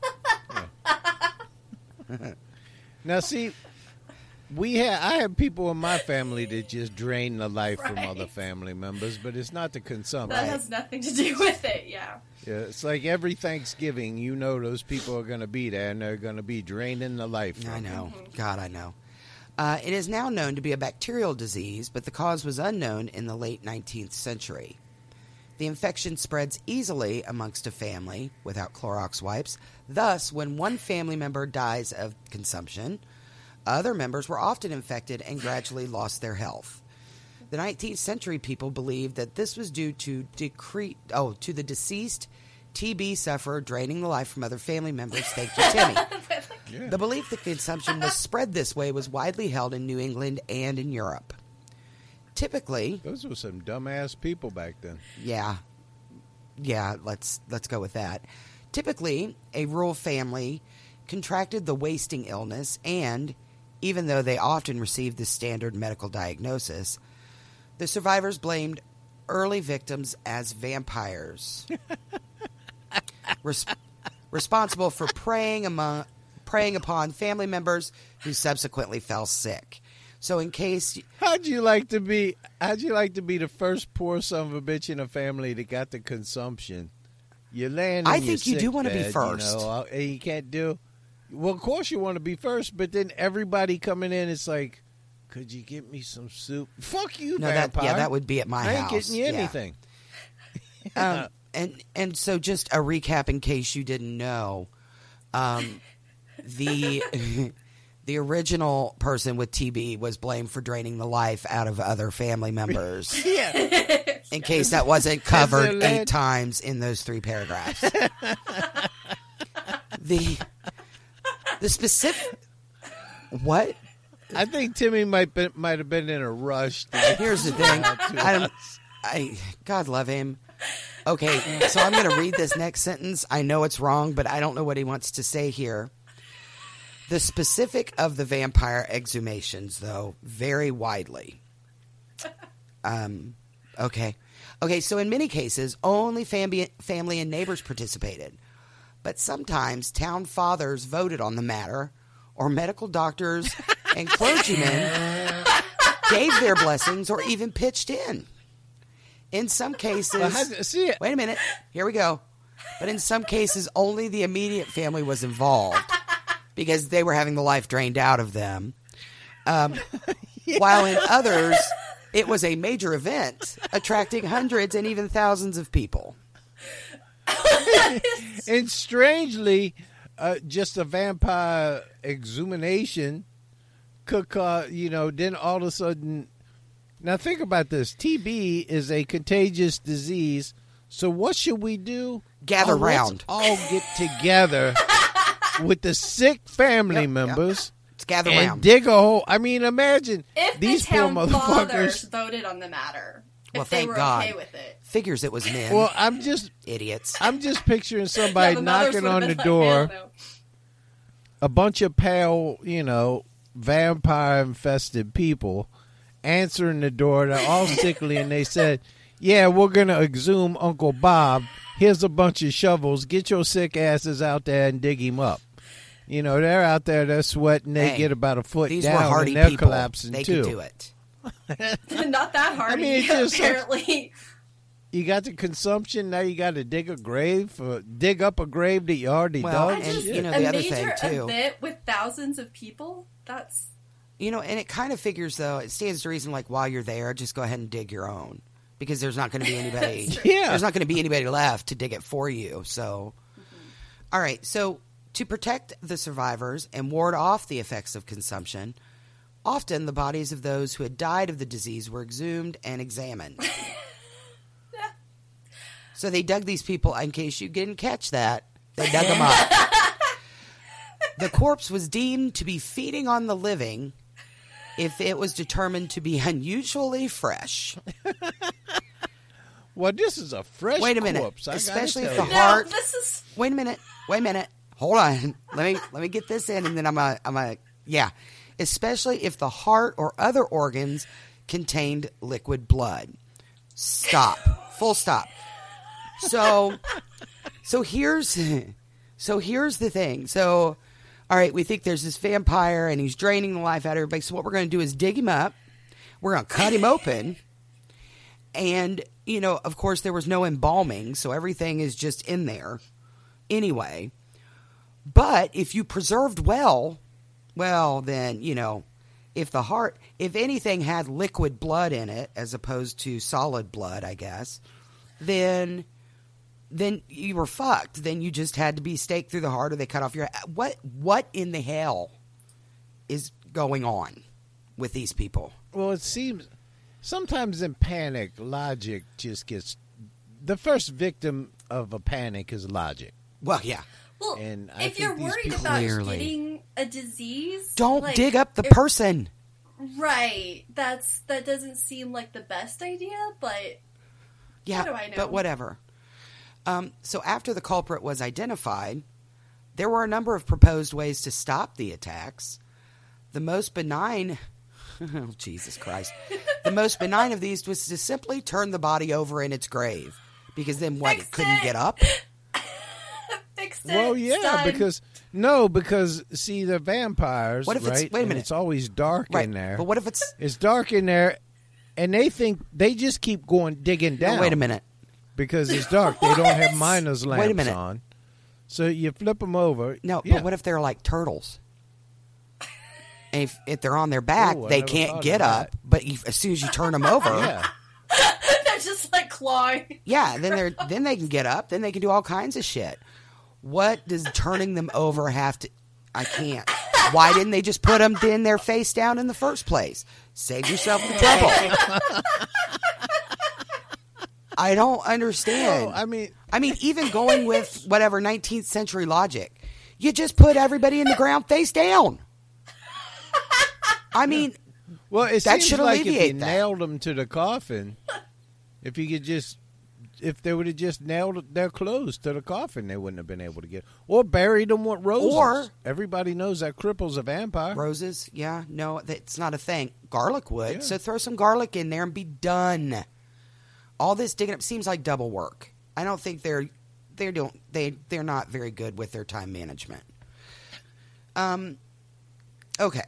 Now, see, we had I have people in my family that just drain the life from
Right.
other family members, but it's not the consumption.
that has nothing to do with it. Yeah.
Yeah, it's like every Thanksgiving, you know, those people are going to be there and they're going to be draining the life. From
I
you.
know. God, I know. Uh, it is now known to be a bacterial disease, but the cause was unknown in the late nineteenth century. The infection spreads easily amongst a family without Clorox wipes. Thus, when one family member dies of consumption, other members were often infected and gradually lost their health. The nineteenth century people believed that this was due to decre- oh, to the deceased T B sufferer draining the life from other family members. Thank you, Timmy.
Yeah.
The belief that consumption was spread this way was widely held in New England and in Europe. Typically,
Those were some dumbass people back then.
yeah, yeah, let's let's go with that. Typically, a rural family contracted the wasting illness, and even though they often received the standard medical diagnosis, the survivors blamed early victims as vampires, Res- responsible for preying among preying upon family members who subsequently fell sick. So, in case
How'd you like to be? How'd you like to be the first poor son of a bitch in a family that got the consumption? You're laying. In
I
your
think you do
sick
wanna be
bed,
first.
You know, and you can't do. Well, of course you want to be first, but then everybody coming in, it's like, could you get me some soup? Fuck you,
no, that
vampire.
yeah, that would be at my
I ain't
house.
getting you
Yeah.
anything.
Um, and and so just a recap in case you didn't know, Um, the the original person with T B was blamed for draining the life out of other family members.
Yeah.
In case that wasn't covered eight times in those three paragraphs. the the specific what?
I think Timmy might be, might have been in a rush. To
Here's the thing. I don't. I God love him. Okay, so I'm going to read this next sentence. I know it's wrong, but I don't know what he wants to say here. The specific of the vampire exhumations, though, vary widely. Um. Okay. Okay, so in many cases, only family, family and neighbors participated. But sometimes town fathers voted on the matter, or medical doctors and clergymen gave their blessings or even pitched in. In some cases...
Well, how- see it.
Wait a minute. Here we go. But in some cases, only the immediate family was involved because they were having the life drained out of them. Um, yeah. While in others... It was a major event, attracting hundreds and even thousands of people.
And strangely, uh, just a vampire exhumation could cause, you know, then all of a sudden... Now think about this. T B is a contagious disease, so what should we do?
Gather
oh,
round.
Let's all get together with the sick family
Yep,
members.
Yep. Let's gather
and
round.
dig a hole. I mean, imagine
If
these
the town
poor
fathers
motherfuckers.
voted on the matter,
Well,
if they
thank
were
God.
okay with it.
Figures it was men.
Well, I'm just,
Idiots.
I'm just picturing somebody
Yeah, the mothers
knocking
would've
on
been
the
like,
door.
"Hell no."
A bunch of pale, you know, vampire infested people answering the door. They're all sickly, and they said, "Yeah, we're gonna exhume Uncle Bob. Here's a bunch of shovels. Get your sick asses out there and dig him up." You know, they're out there, they're sweating. They
Hey,
get about a foot
These
down,
were hardy
and they're
people.
collapsing
They
too.
could do it.
Not that hard.
I mean, it's just such-
apparently.
You got the consumption. Now you got to dig a grave for dig up a grave that you already
Well,
dug.
That's
and,
just
you know,
a
the other
major
thing, too.
event with thousands of people. That's
You know, and it kind of figures, though, it stands to reason, like, while you're there, just go ahead and dig your own. Because there's not going to be anybody.
Yeah.
There's not going to be anybody left to dig it for you. So,
Mm-hmm.
all right. So, to protect the survivors and ward off the effects of consumption, often the bodies of those who had died of the disease were exhumed and examined. So they dug these people, in case you didn't catch that, they dug them up. The corpse was deemed to be feeding on the living if it was determined to be unusually fresh.
Well, this is a fresh
Wait a minute.
corpse. I gotta
Especially if
tell
the
you.
no.
heart-
This is
Wait a minute. Wait a minute. Hold on. Let me let me get this in, and then I'm a I'm a yeah. Especially if the heart or other organs contained liquid blood. Stop. Full stop. So so here's so here's the thing. So all right, we think there's this vampire and he's draining the life out of everybody. So what we're going to do is dig him up. We're going to cut him open. And, you know, of course, there was no embalming, so everything is just in there anyway. But if you preserved well, well, then, you know, if the heart, if anything had liquid blood in it as opposed to solid blood, I guess, then then you were fucked. Then you just had to be staked through the heart or they cut off your... What, what in the hell is going on with these people?
Well, it seems sometimes in panic, logic just gets. The first victim of a panic is logic.
Well, yeah.
well.
And I
if
think
you're
these
worried
people-
about
Clearly.
getting a disease,
Don't
like,
dig up the
if-
person.
Right. That's that doesn't seem like the best idea, but
Yeah,
how do I know?
but whatever. Um, so after the culprit was identified, there were a number of proposed ways to stop the attacks. The most benign, oh, Jesus Christ, the most benign of these was to simply turn the body over in its grave, because then what?
Fix
It couldn't
it.
get up.
fix it.
Well, yeah,
son.
because no, because see the vampires,
What if it's-
right?
wait a
and
minute.
it's always dark
Right,
in there.
but what if it's?
It's dark in there, and they think they just keep going digging down.
No, wait a minute.
because it's dark. They don't have miner's lamps
Wait a minute.
on, so you flip them over.
No,
yeah.
but what if they're like turtles? And if, if they're on their back,
Ooh, I
they
never
can't
thought
get
of
up.
that.
But you, as soon as you turn them over,
Yeah,
That's just like clawing.
yeah, then they're then they can get up. Then they can do all kinds of shit. What does turning them over have to... I can't. Why didn't they just put them in their face down in the first place? Save yourself the trouble. I don't understand.
No, I mean...
I mean, even going with whatever nineteenth century logic, you just put everybody in the ground face down. I mean,
well, it
that
seems
should
like if you
alleviate that.
nailed them to the coffin, if you could just... If they would have just nailed their clothes to the coffin, they wouldn't have been able to get... Or buried them with roses.
Or...
Everybody knows that cripples a vampire.
Roses, yeah. No, that's not a thing. Garlic would.
Yeah.
So throw some garlic in there and be done. All this digging up seems like double work. I don't think they're... They don't. They they're not very good with their time management. Um. Okay.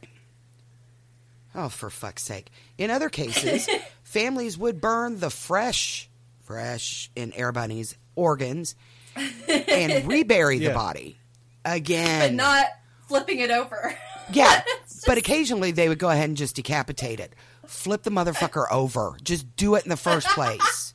Oh, for fuck's sake! In other cases, families would burn the fresh, fresh in Air Bunny's organs and rebury
Yeah.
the body again,
But not flipping it over.
yeah.
It's
But
just-
occasionally they would go ahead and just decapitate it, flip the motherfucker over, just do it in the first place.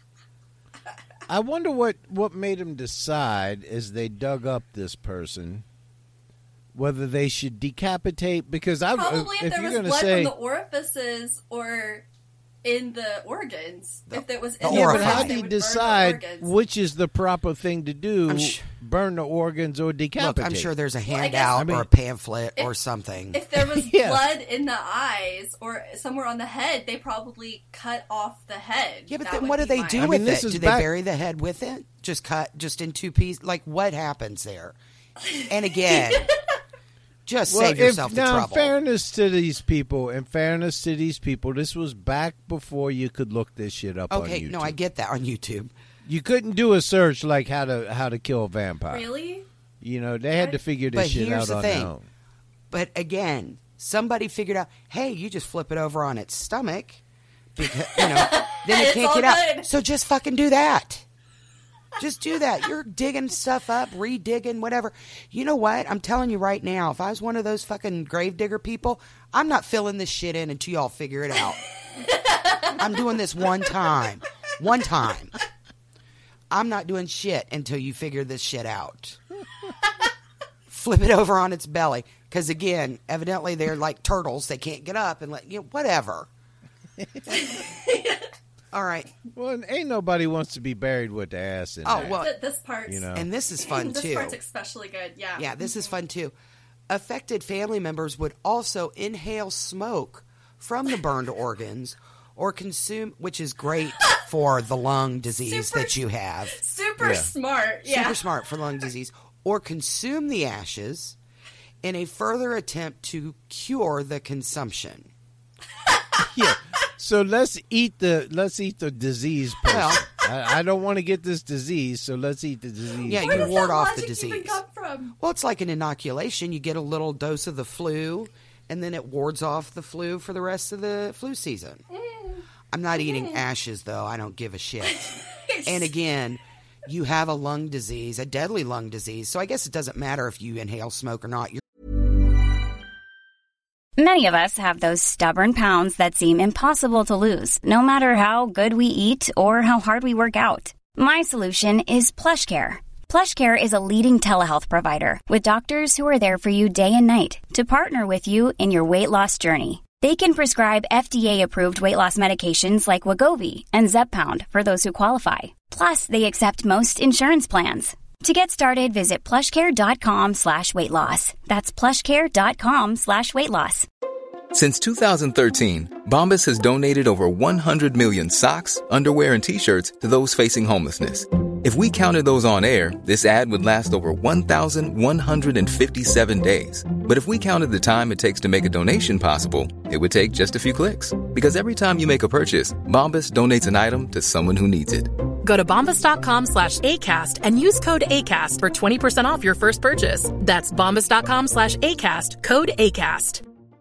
I wonder what, what made them decide as they dug up this person whether they should decapitate, because I
Probably if,
if
there
you're
was
going to
blood
say
from the orifices or in the organs.
The-
if there was
the
in
yeah,
the
but
orifice.
how
organs,
do
they
you
would burn the
decide
organs.
which is the proper thing to do?
I'm sh-
burn the organs or
Look,
decapitate?
I'm sure there's a
Well, I guess-
handout
I mean,
or a pamphlet
if-
or something.
If there was
Yeah.
blood in the eyes or somewhere on the head, they probably cut off the head.
Yeah, but
That
then
would
what do
be
they
my-
do
I mean,
with
this
it?
is
Do they
back-
bury the head with it? Just cut, just in two pieces? Like, what happens there? And again, just
Well,
save yourself
if,
the
now,
trouble.
in fairness to these people, in fairness to these people, this was back before you could look this shit up on
Okay,
YouTube.
no, I get that on YouTube.
You couldn't do a search like how to how to kill a vampire.
Really?
You know, they had to figure this
But
shit
here's
out
the
on
thing.
their own.
But again, somebody figured out, hey, you just flip it over on its stomach, because you know, then it
It's
can't
all
get out.
good.
So just fucking do that. Just do that. You're digging stuff up, re-digging, whatever. You know what? I'm telling you right now, if I was one of those fucking gravedigger people, I'm not filling this shit in until y'all figure it out. I'm doing this one time. One time. I'm not doing shit until you figure this shit out. Flip it over on its belly. Because, again, evidently they're like turtles. They can't get up and let you know, whatever. All right.
Well, ain't nobody wants to be buried with the ass in
Oh,
there.
well,
Th- this part.
You know.
and this is fun,
this
too.
part's especially good. Yeah.
Yeah, this is fun, too. Affected family members would also inhale smoke from the burned organs or consume, which is great for the lung disease
Super-
that you have.
Super
Yeah.
smart. Yeah.
Super smart for lung disease. Or consume the ashes in a further attempt to cure the consumption.
Yeah. So let's eat the let's eat the disease person.
Well-
I, I don't want to get this disease, so let's eat the disease.
Yeah,
Where
you
does
ward
that
off the
logic even
disease.
come from?
Well, it's like an inoculation. You get a little dose of the flu, and then it wards off the flu for the rest of the flu season. I'm not eating ashes, though. I don't give a shit. And again, you have a lung disease, a deadly lung disease, so I guess it doesn't matter if you inhale smoke or not. You're
Many of us have those stubborn pounds that seem impossible to lose, no matter how good we eat or how hard we work out. My solution is PlushCare. PlushCare is a leading telehealth provider with doctors who are there for you day and night to partner with you in your weight loss journey. They can prescribe F D A-approved weight loss medications like Wegovy and Zepbound for those who qualify. Plus, they accept most insurance plans. To get started, visit plushcare.com slash weight loss. That's plushcare.com slash weight loss.
Since two thousand thirteen, Bombas has donated over one hundred million socks, underwear, and T-shirts to those facing homelessness. If we counted those on air, this ad would last over one thousand one hundred fifty-seven days. But if we counted the time it takes to make a donation possible, it would take just a few clicks. Because every time you make a purchase, Bombas donates an item to someone who needs it.
Go to bombas.com slash ACAST and use code ACAST for twenty percent off your first purchase. That's bombas.com slash ACAST, code ACAST.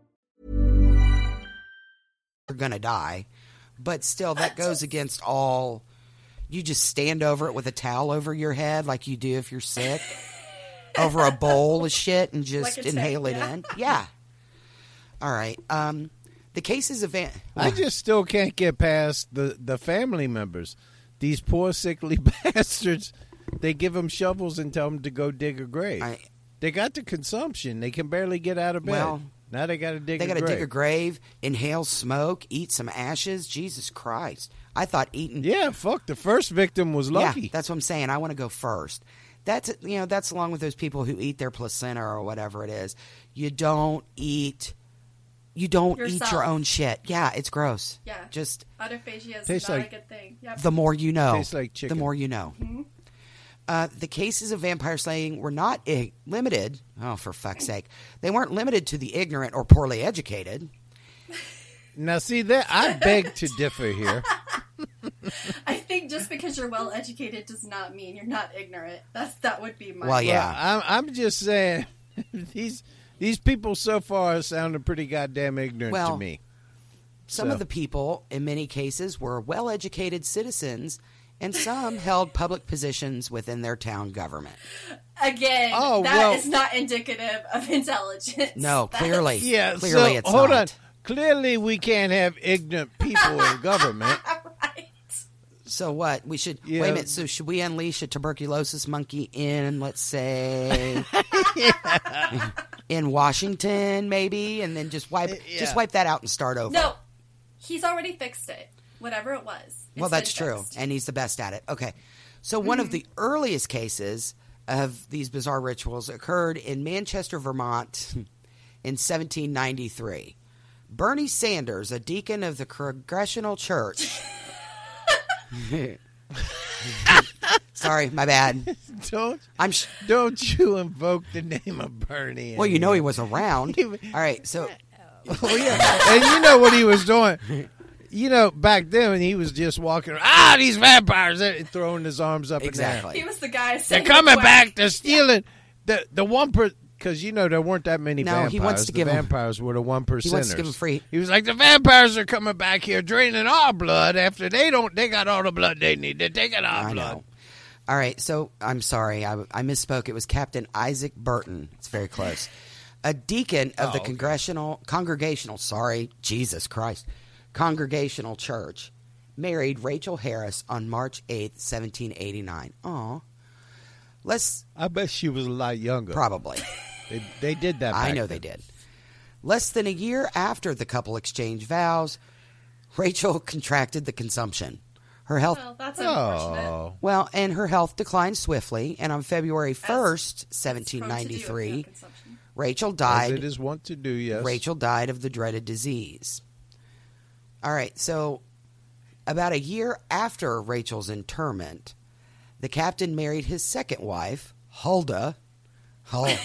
gonna die, but still, that goes against all. You just stand over it with a towel over your head like you do if you're sick, over a bowl of shit, and just
Like a
inhale
tick,
it
yeah.
in. Yeah. All right. Um, the cases of van-
I just still can't get past the, the family members. These poor sickly bastards they give them shovels and tell them to go dig a grave.
I,
they got the consumption. They can barely get out of bed.
Well,
now they got to dig
they
a
got to
grave.
dig a grave, inhale smoke, eat some ashes. Jesus Christ. I thought eating.
Yeah, fuck. The first victim was lucky.
Yeah, that's what I'm saying. I want to go first. That's, you know, that's along with those people who eat their placenta or whatever it is. You don't eat. You don't
Yourself.
eat your own shit. Yeah, it's gross.
Yeah.
Just
Autophagia is
Tastes
not
like-
a good thing. Yep.
the more you know.
Tastes like chicken.
The more you know.
Mm-hmm.
Uh, the cases of vampire slaying were not I- limited. Oh, for fuck's sake. They weren't limited to the ignorant or poorly educated.
Now, see, that I beg to differ here.
I think just because you're well educated does not mean you're not ignorant. That's that would be my.
Well, yeah.
Well, I'm, I'm just saying, these these people so far sounding pretty goddamn ignorant
Well,
to me.
Some
So-
of the people, in many cases, were well-educated citizens, and some held public positions within their town government.
Again,
Oh,
that
well-
is not indicative of intelligence.
No,
That's-
clearly.
Yeah,
Clearly
so,
it's
hold
not.
on. Clearly, we can't have ignorant people in government.
Right.
So what? We should
Yeah.
wait a minute. So should we unleash a tuberculosis monkey in, let's say, in Washington, maybe, and then just wipe
Yeah.
just wipe that out and start over?
No, he's already fixed it. Whatever it was. It's
Well, that's
been
true,
fixed.
and he's the best at it. Okay, so one of the earliest cases of these bizarre rituals occurred in Manchester, Vermont, in seventeen ninety-three. Bernie Sanders, a deacon of the Congregational Church. Sorry, my bad.
Don't
I'm. Sh-
don't you invoke the name of Bernie?
well, you know he was
anymore.
around.
He was-
All right, so
Oh yeah, and you know what he was doing. You know, back then when he was just walking around, ah, these vampires, and throwing his arms up
exactly.
He was the guy.
and
saying
down. They're coming
whack.
back. They're stealing the the one per because you know there weren't that many
No,
vampires.
he wants to
the
give 'em-
vampires were the one percenters.
He wants to give 'em free.
He was like, the vampires are coming back here draining our blood after they don't. They got all the blood they need. They're taking our
I
blood.
know. All right, so I'm sorry, I, I misspoke. It was Captain Isaac Burton. It's very close. A deacon of
Oh,
the
okay.
congregational, congregational, sorry, Jesus Christ, Congregational Church, married Rachel Harris on March eighth, seventeen eighty-nine. Aw. Let's,
I bet she was a lot younger.
probably.
They, they did that.
I
back
know
then.
they did. Less than a year after the couple exchanged vows, Rachel contracted the consumption. Her health
Well, that's unfortunate.
Oh,
Well, and her health declined swiftly, and on February first,
Prone
seventeen
to do with
ninety-three,
milk consumption.
Rachel
as
died.
it is wont to do. Yes,
Rachel died of the dreaded disease. All right, so about a year after Rachel's interment, the captain married his second wife, Hulda. Hul-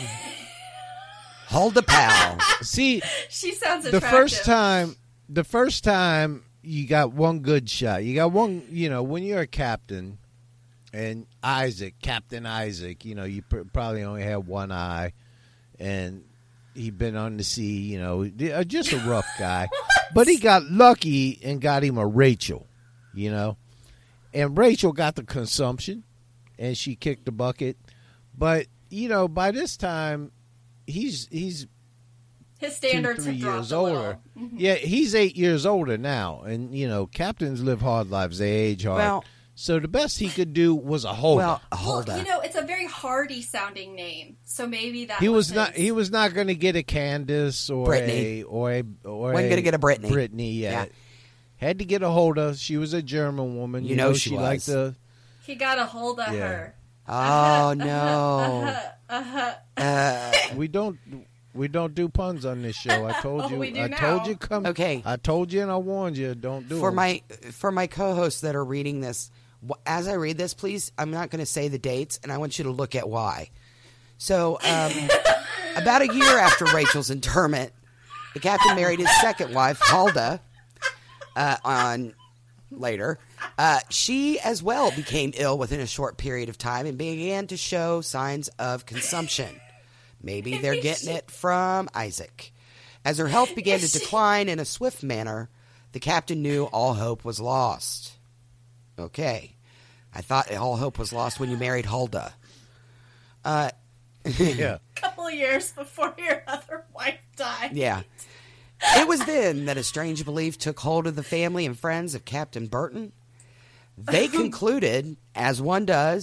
Hulda Powell.
See,
She sounds
the
attractive.
first time, the first time you got one good shot. You got one. You know, when you're a captain, and Isaac, Captain Isaac, you know, you pr- probably only had one eye, and he'd been on the sea. You know, uh, just a rough guy, but he got lucky and got him a Rachel. You know, and Rachel got the consumption, and she kicked the bucket. But you know, by this time, he's he's
His
two,
standards
three
have dropped
years
a
older.
little. Mhm.
Yeah, he's eight years older now, and you know, captains live hard lives; they age hard.
Well-
so the best he could do was a Hulda.
Well,
Well,
Hulda.
you know, it's a very hardy sounding name, so maybe that
he was not.
his-
He was not going to get a Candace or
Brittany.
a or a or
Wasn't
a
gonna get a Brittany.
Brittany, yeah.
Yeah.
Had to get a Hulda. She was a German woman.
You
You,
know
know,
she
she liked
was.
the.
He got a hold of
Yeah.
her.
Oh, no.
Uh-huh.
Uh,
We don't. We don't do puns on this show. I told
Oh,
you.
we do
I
now.
told you. Come.
Okay.
I told you, and I warned you. Don't do
for
'em.
my for my co-hosts that are reading this, wh- as I read this, please, I'm not going to say the dates, and I want you to look at why. So, um, about a year after Rachel's interment, the captain married his second wife, Hulda, uh, on later. Uh, she as well became ill within a short period of time and began to show signs of consumption. Maybe they're getting it from Isaac. As her health began to decline in a swift manner, the captain knew all hope was lost. Okay. I thought all hope was lost when you married Hulda. Uh,
Yeah.
couple of years before your other wife died.
yeah. It was then that a strange belief took hold of the family and friends of Captain Burton. They concluded, as one does,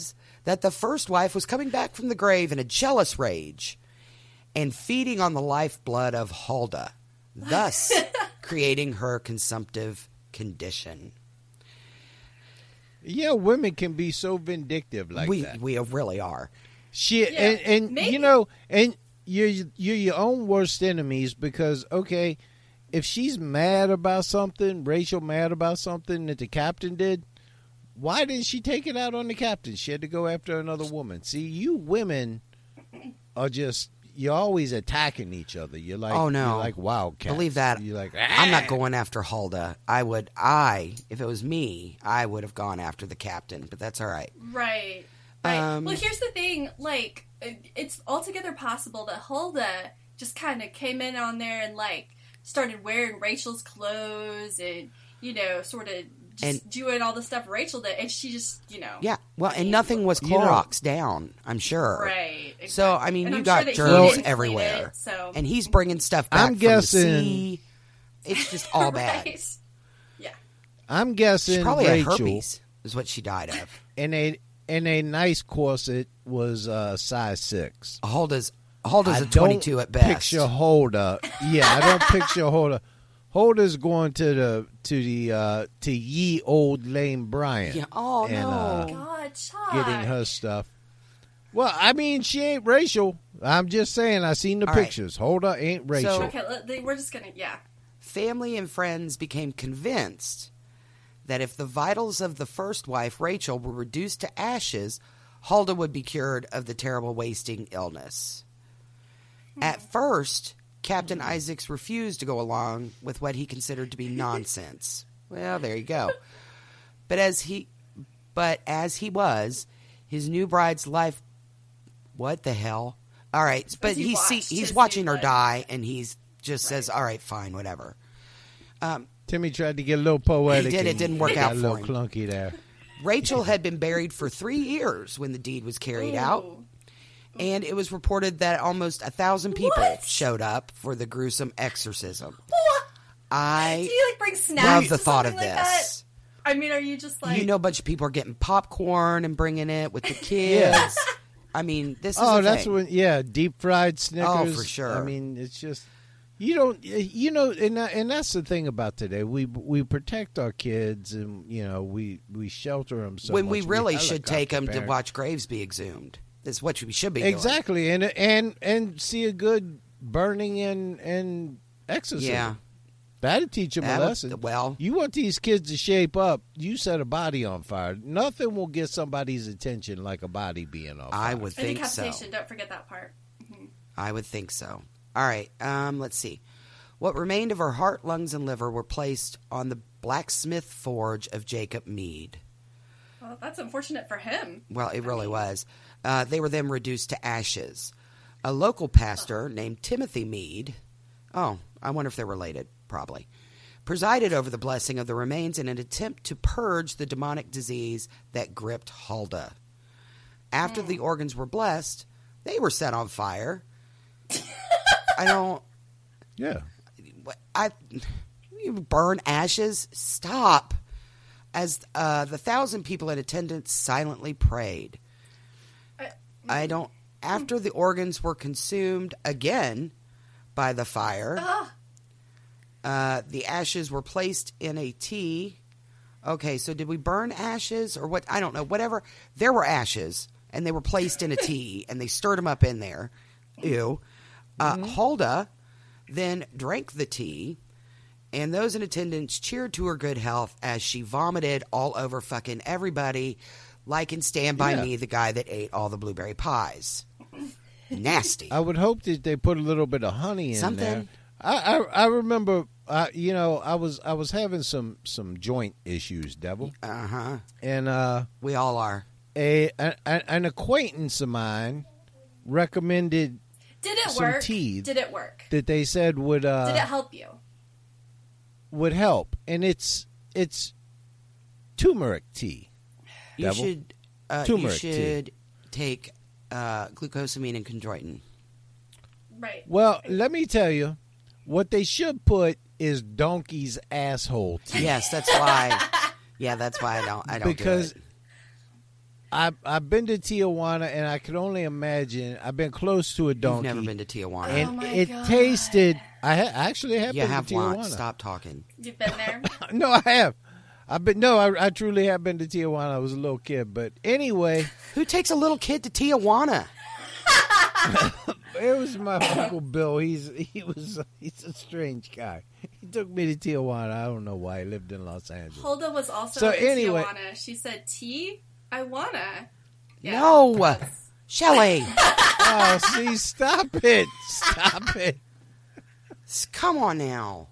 that the first wife was coming back from the grave in a jealous rage and feeding on the lifeblood of Hulda, thus creating her consumptive condition.
Yeah, women can be so vindictive like
we,
that.
We really are.
Shit,
Yeah,
and, and
maybe.
you know, and you're you're your own worst enemies because okay, if she's mad about something, Rachel mad about something that the captain did, why didn't she take it out on the captain? She had to go after another woman. See, you women are just you're always attacking each other. You're like,
oh no,
you're like wildcats.
Believe that.
You're like,
I'm not
"Ah."
going after Hulda. I would, I if it was me, I would have gone after the captain. But that's all right.
Right. Right.
Um,
well, here's the thing. Like, it- it's altogether possible that Hulda just kind of came in on there and, like, started wearing Rachel's clothes and, you know, sort of just
And-
doing all the stuff Rachel did. And she just, you know.
Yeah. Well,
I
and
mean,
nothing was
You know-
Clorox down. I'm sure.
Right. Exactly.
So I mean,
And
you
I'm
got
sure that he
germs
didn't clean
everywhere,
it, so.
and he's bringing stuff back
I'm
from
guessing-
the sea. It's just all bad.
Right. Yeah.
I'm
She
guessing
probably
Rachel
had herpes. Is what she died of.
in a in a nice corset was uh, size six.
Hulda's Hulda's
I
a twenty-two
don't
at best.
Picture Hulda. Yeah, I don't picture Hulda. Hulda's going to the to the uh, to ye old lame Bryant.
Yeah. Oh
and,
no.
uh,
God, Chuck.
getting her stuff. Well, I mean, she ain't Rachel. I'm just saying. I seen the
All right.
pictures. Hulda ain't Rachel.
Okay, let- they- we're just going to, yeah.
Family and friends became convinced that if the vitals of the first wife, Rachel, were reduced to ashes, Hulda would be cured of the terrible wasting illness. At first, Captain Isaacs refused to go along with what he considered to be nonsense. Well, there you go. But as he, but as he was, his new bride's life. What the hell? All right, but
he
he's see,
watched
he's
his
watching
new
her
life.
die, and he's just says, "All right, fine, whatever." Um,
Timmy tried to get a little poetic.
He did, it
and
didn't work
got
out
a
for
little
him.
clunky there.
Rachel had been buried for three years when the deed was carried out,
Ooh.
and it was reported that almost a thousand people
What?
showed up for the gruesome exorcism.
What? Do
I
you, like, bring snacks
love the
or
thought of
something like
this.
that? I mean, are you just like...
You know, a bunch of people are getting popcorn and bringing it with the kids. I mean, this is
Oh,
a
that's
thing.
when yeah, deep fried Snickers.
Oh, for sure.
I mean, it's just you don't you know, and that, and that's the thing about today. We we protect our kids, and you know, we we shelter them. So
when
much.
we really should take them to
parent.
watch graves be exhumed. That's what we should be
exactly, and and and see a good burning and and exorcism.
Yeah.
That'd teach them a
That'll-
lesson.
well-
you want these kids to shape up. You set a body on fire. Nothing will get somebody's attention like a body being on fire.
I would
And
think so.
decapitation, don't forget that part. Mhm.
I would think so. All right, um, let's see. What remained of her heart, lungs, and liver were placed on the blacksmith forge of Jacob Mead.
Well, that's unfortunate for him.
Well, it really was. Uh, they were then reduced to ashes. A local pastor named Timothy Mead, oh, I wonder if they're related, probably, presided over the blessing of the remains in an attempt to purge the demonic disease that gripped Hulda. After the organs were blessed, they were set on fire. I don't...
Yeah.
I you burn ashes. Stop. As uh, the thousand people in attendance silently prayed.
I,
I don't. After the organs were consumed again by the fire,
Ah.
uh, the ashes were placed in a tea. Okay, so did we burn ashes or what? I don't know. Whatever. There were ashes, and they were placed in a tea, and they stirred them up in there. Ew. Uh, Hulda then drank the tea, and those in attendance cheered to her good health as she vomited all over fucking everybody, like in Stand By
Yeah.
Me, the guy that ate all the blueberry pies. Nasty.
I would hope that they put a little bit of honey in
Something.
there. I, I I remember, uh, you know, I was I was having some some joint issues, Devil,
Uh huh.
and uh,
We all are.
a, a an acquaintance of mine recommended
Did it
some
work?
tea
Did it work?
that they said would uh,
Did it help you?
would help, and it's it's turmeric tea.
You
Devil.
should. Uh, you
Turmeric tea.
should take uh, glucosamine and chondroitin.
Right.
Well, let me tell you, what they should put is donkey's asshole tea.
Yes, that's why. Yeah, that's why I don't. I don't
because
do it.
I, I've been to Tijuana, and I can only imagine. I've been close to a donkey.
You've never been to Tijuana.
And
Oh, my
it
God.
tasted. I, ha- I actually have
You
been
have
to Tijuana.
once. Stop talking.
You've been there?
No, I have. I've been. No, I, I truly have been to Tijuana. I was a little kid, but anyway,
Who takes a little kid to Tijuana?
it was my uncle Bill. He's he was he's a strange guy. He took me to Tijuana. I don't know why. He lived in Los Angeles.
Hulda was also
So
in
anyway-
Tijuana. She said, T, I wanna. Yeah,
No.
that's-
Shelley.
Oh, see, stop it, stop it.
S- Come on now.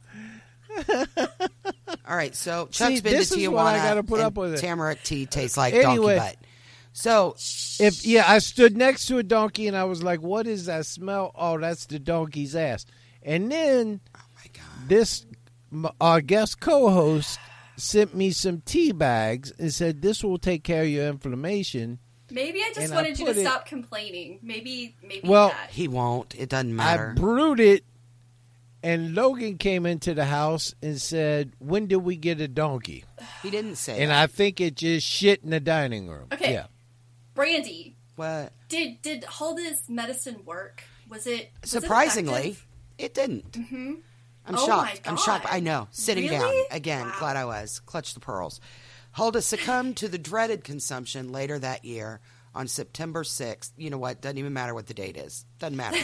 All right, so Chuck's
See,
been
this
to
is
Tijuana.
what I gotta put
and
up with it.
Tamarack tea tastes like
Anyway.
donkey butt. So
If yeah, I stood next to a donkey and I was like, "What is that smell?" Oh, that's the donkey's ass. And then
oh my God.
this m- our guest co-host sent me some tea bags and said this will take care of your inflammation.
Maybe I just
And I
wanted you
put
to
it-
stop complaining. Maybe, maybe
Well,
that.
He won't. It doesn't matter.
I brewed it, and Logan came into the house and said, "When did we get a donkey?"
he didn't say
And
that.
I think it just shit in the dining room.
Okay.
Yeah.
Brandy,
What?
did did Hulda's medicine work? Was it was it
Surprisingly,
effective?
it, didn't. Mm-hmm. I'm
Oh
shocked.
my
I'm shocked.
God.
I know. Sitting
Really?
down again.
Wow.
Glad I was. Clutch the pearls. Hulda succumbed to the dreaded consumption later that year on September sixth. You know what? Doesn't even matter what the date is. Doesn't matter.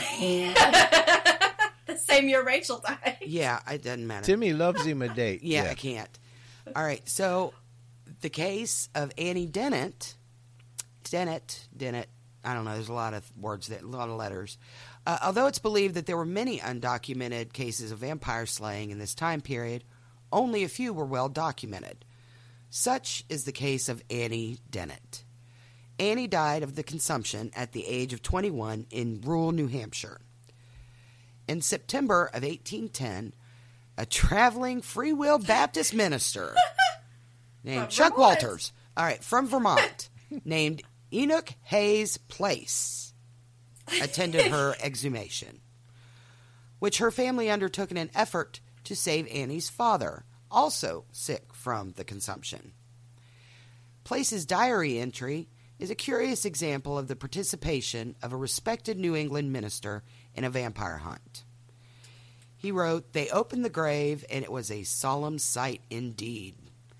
The same year Rachel died.
Yeah, it doesn't matter.
Timmy loves him a date.
Yeah, I can't. All right, so the case of Annie Dennett, Dennett, Dennett, I don't know, there's a lot of words, that, a lot of letters. Uh, although it's believed that there were many undocumented cases of vampire slaying in this time period, only a few were well documented. Such is the case of Annie Dennett. Annie died of the consumption at the age of twenty-one in rural New Hampshire. In September of eighteen ten, a traveling Free Will Baptist minister named
From
Chuck
Vermont.
Walters, all right, from Vermont, named Enoch Hayes Place, attended her exhumation, which her family undertook in an effort to save Annie's father, also sick from the consumption. Place's diary entry is a curious example of the participation of a respected New England minister in a vampire hunt. He wrote, "They opened the grave, and it was a solemn sight indeed.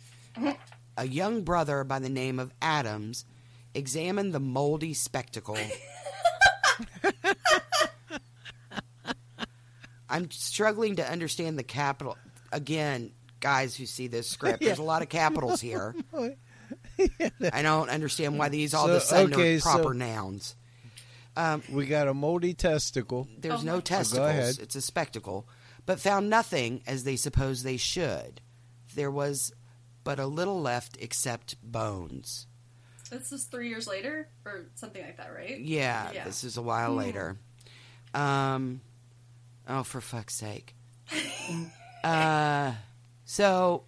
A young brother by the name of Adams examined the moldy spectacle." I'm struggling to understand the capital. Again, guys who see this script, there's a lot of capitals here. I don't understand why these all of a
So,
sudden
okay,
are proper
so-
nouns.
We got a moldy testicle.
There's
Oh
no
my-
testicles.
So go ahead.
It's a spectacle. But found nothing as they suppose they should. There was but a little left except bones.
This is three years later, or something like that, right?
Yeah,
Yeah.
this is a while later. Um, oh, for fuck's sake. uh, so,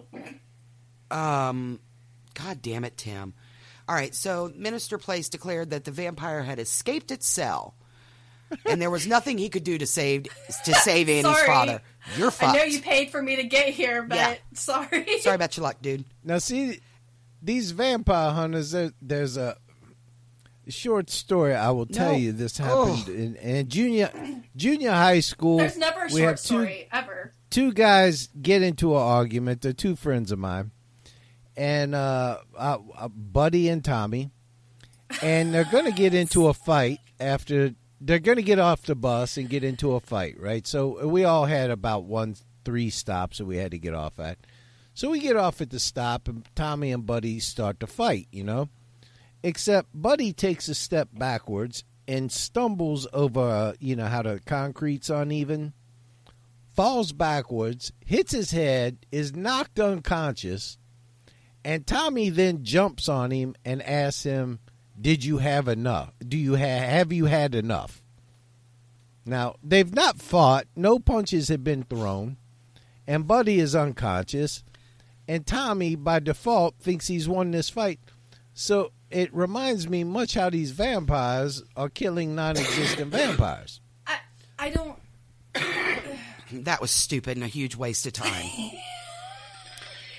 um, God damn it, Tim. All right, so Minister Place declared that the vampire had escaped its cell, and there was nothing he could do to save to save Annie's
Sorry.
father. You're fucked.
I know you paid for me to get here, but
Yeah.
sorry.
Sorry about your luck, dude.
Now, see, these vampire hunters, there, there's a short story I will tell
No.
you. This happened in, in junior junior high school.
There's never a
we
short
have two,
story, ever.
two guys get into an argument. They're two friends of mine. And uh, uh, uh, Buddy and Tommy. And they're going to get into a fight after... They're going to get off the bus and get into a fight, right? So we all had about one, three stops that we had to get off at. So we get off at the stop, and Tommy and Buddy start to fight, you know? Except Buddy takes a step backwards and stumbles over, uh, you know, how the concrete's uneven, falls backwards, hits his head, is knocked unconscious, and Tommy then jumps on him and asks him, "Did you have enough? Do you ha- have you had enough?" Now, they've not fought. No punches have been thrown. And Buddy is unconscious. And Tommy, by default, thinks he's won this fight. So it reminds me much how these vampires are killing non-existent vampires.
I I don't.
That was stupid and a huge waste of time.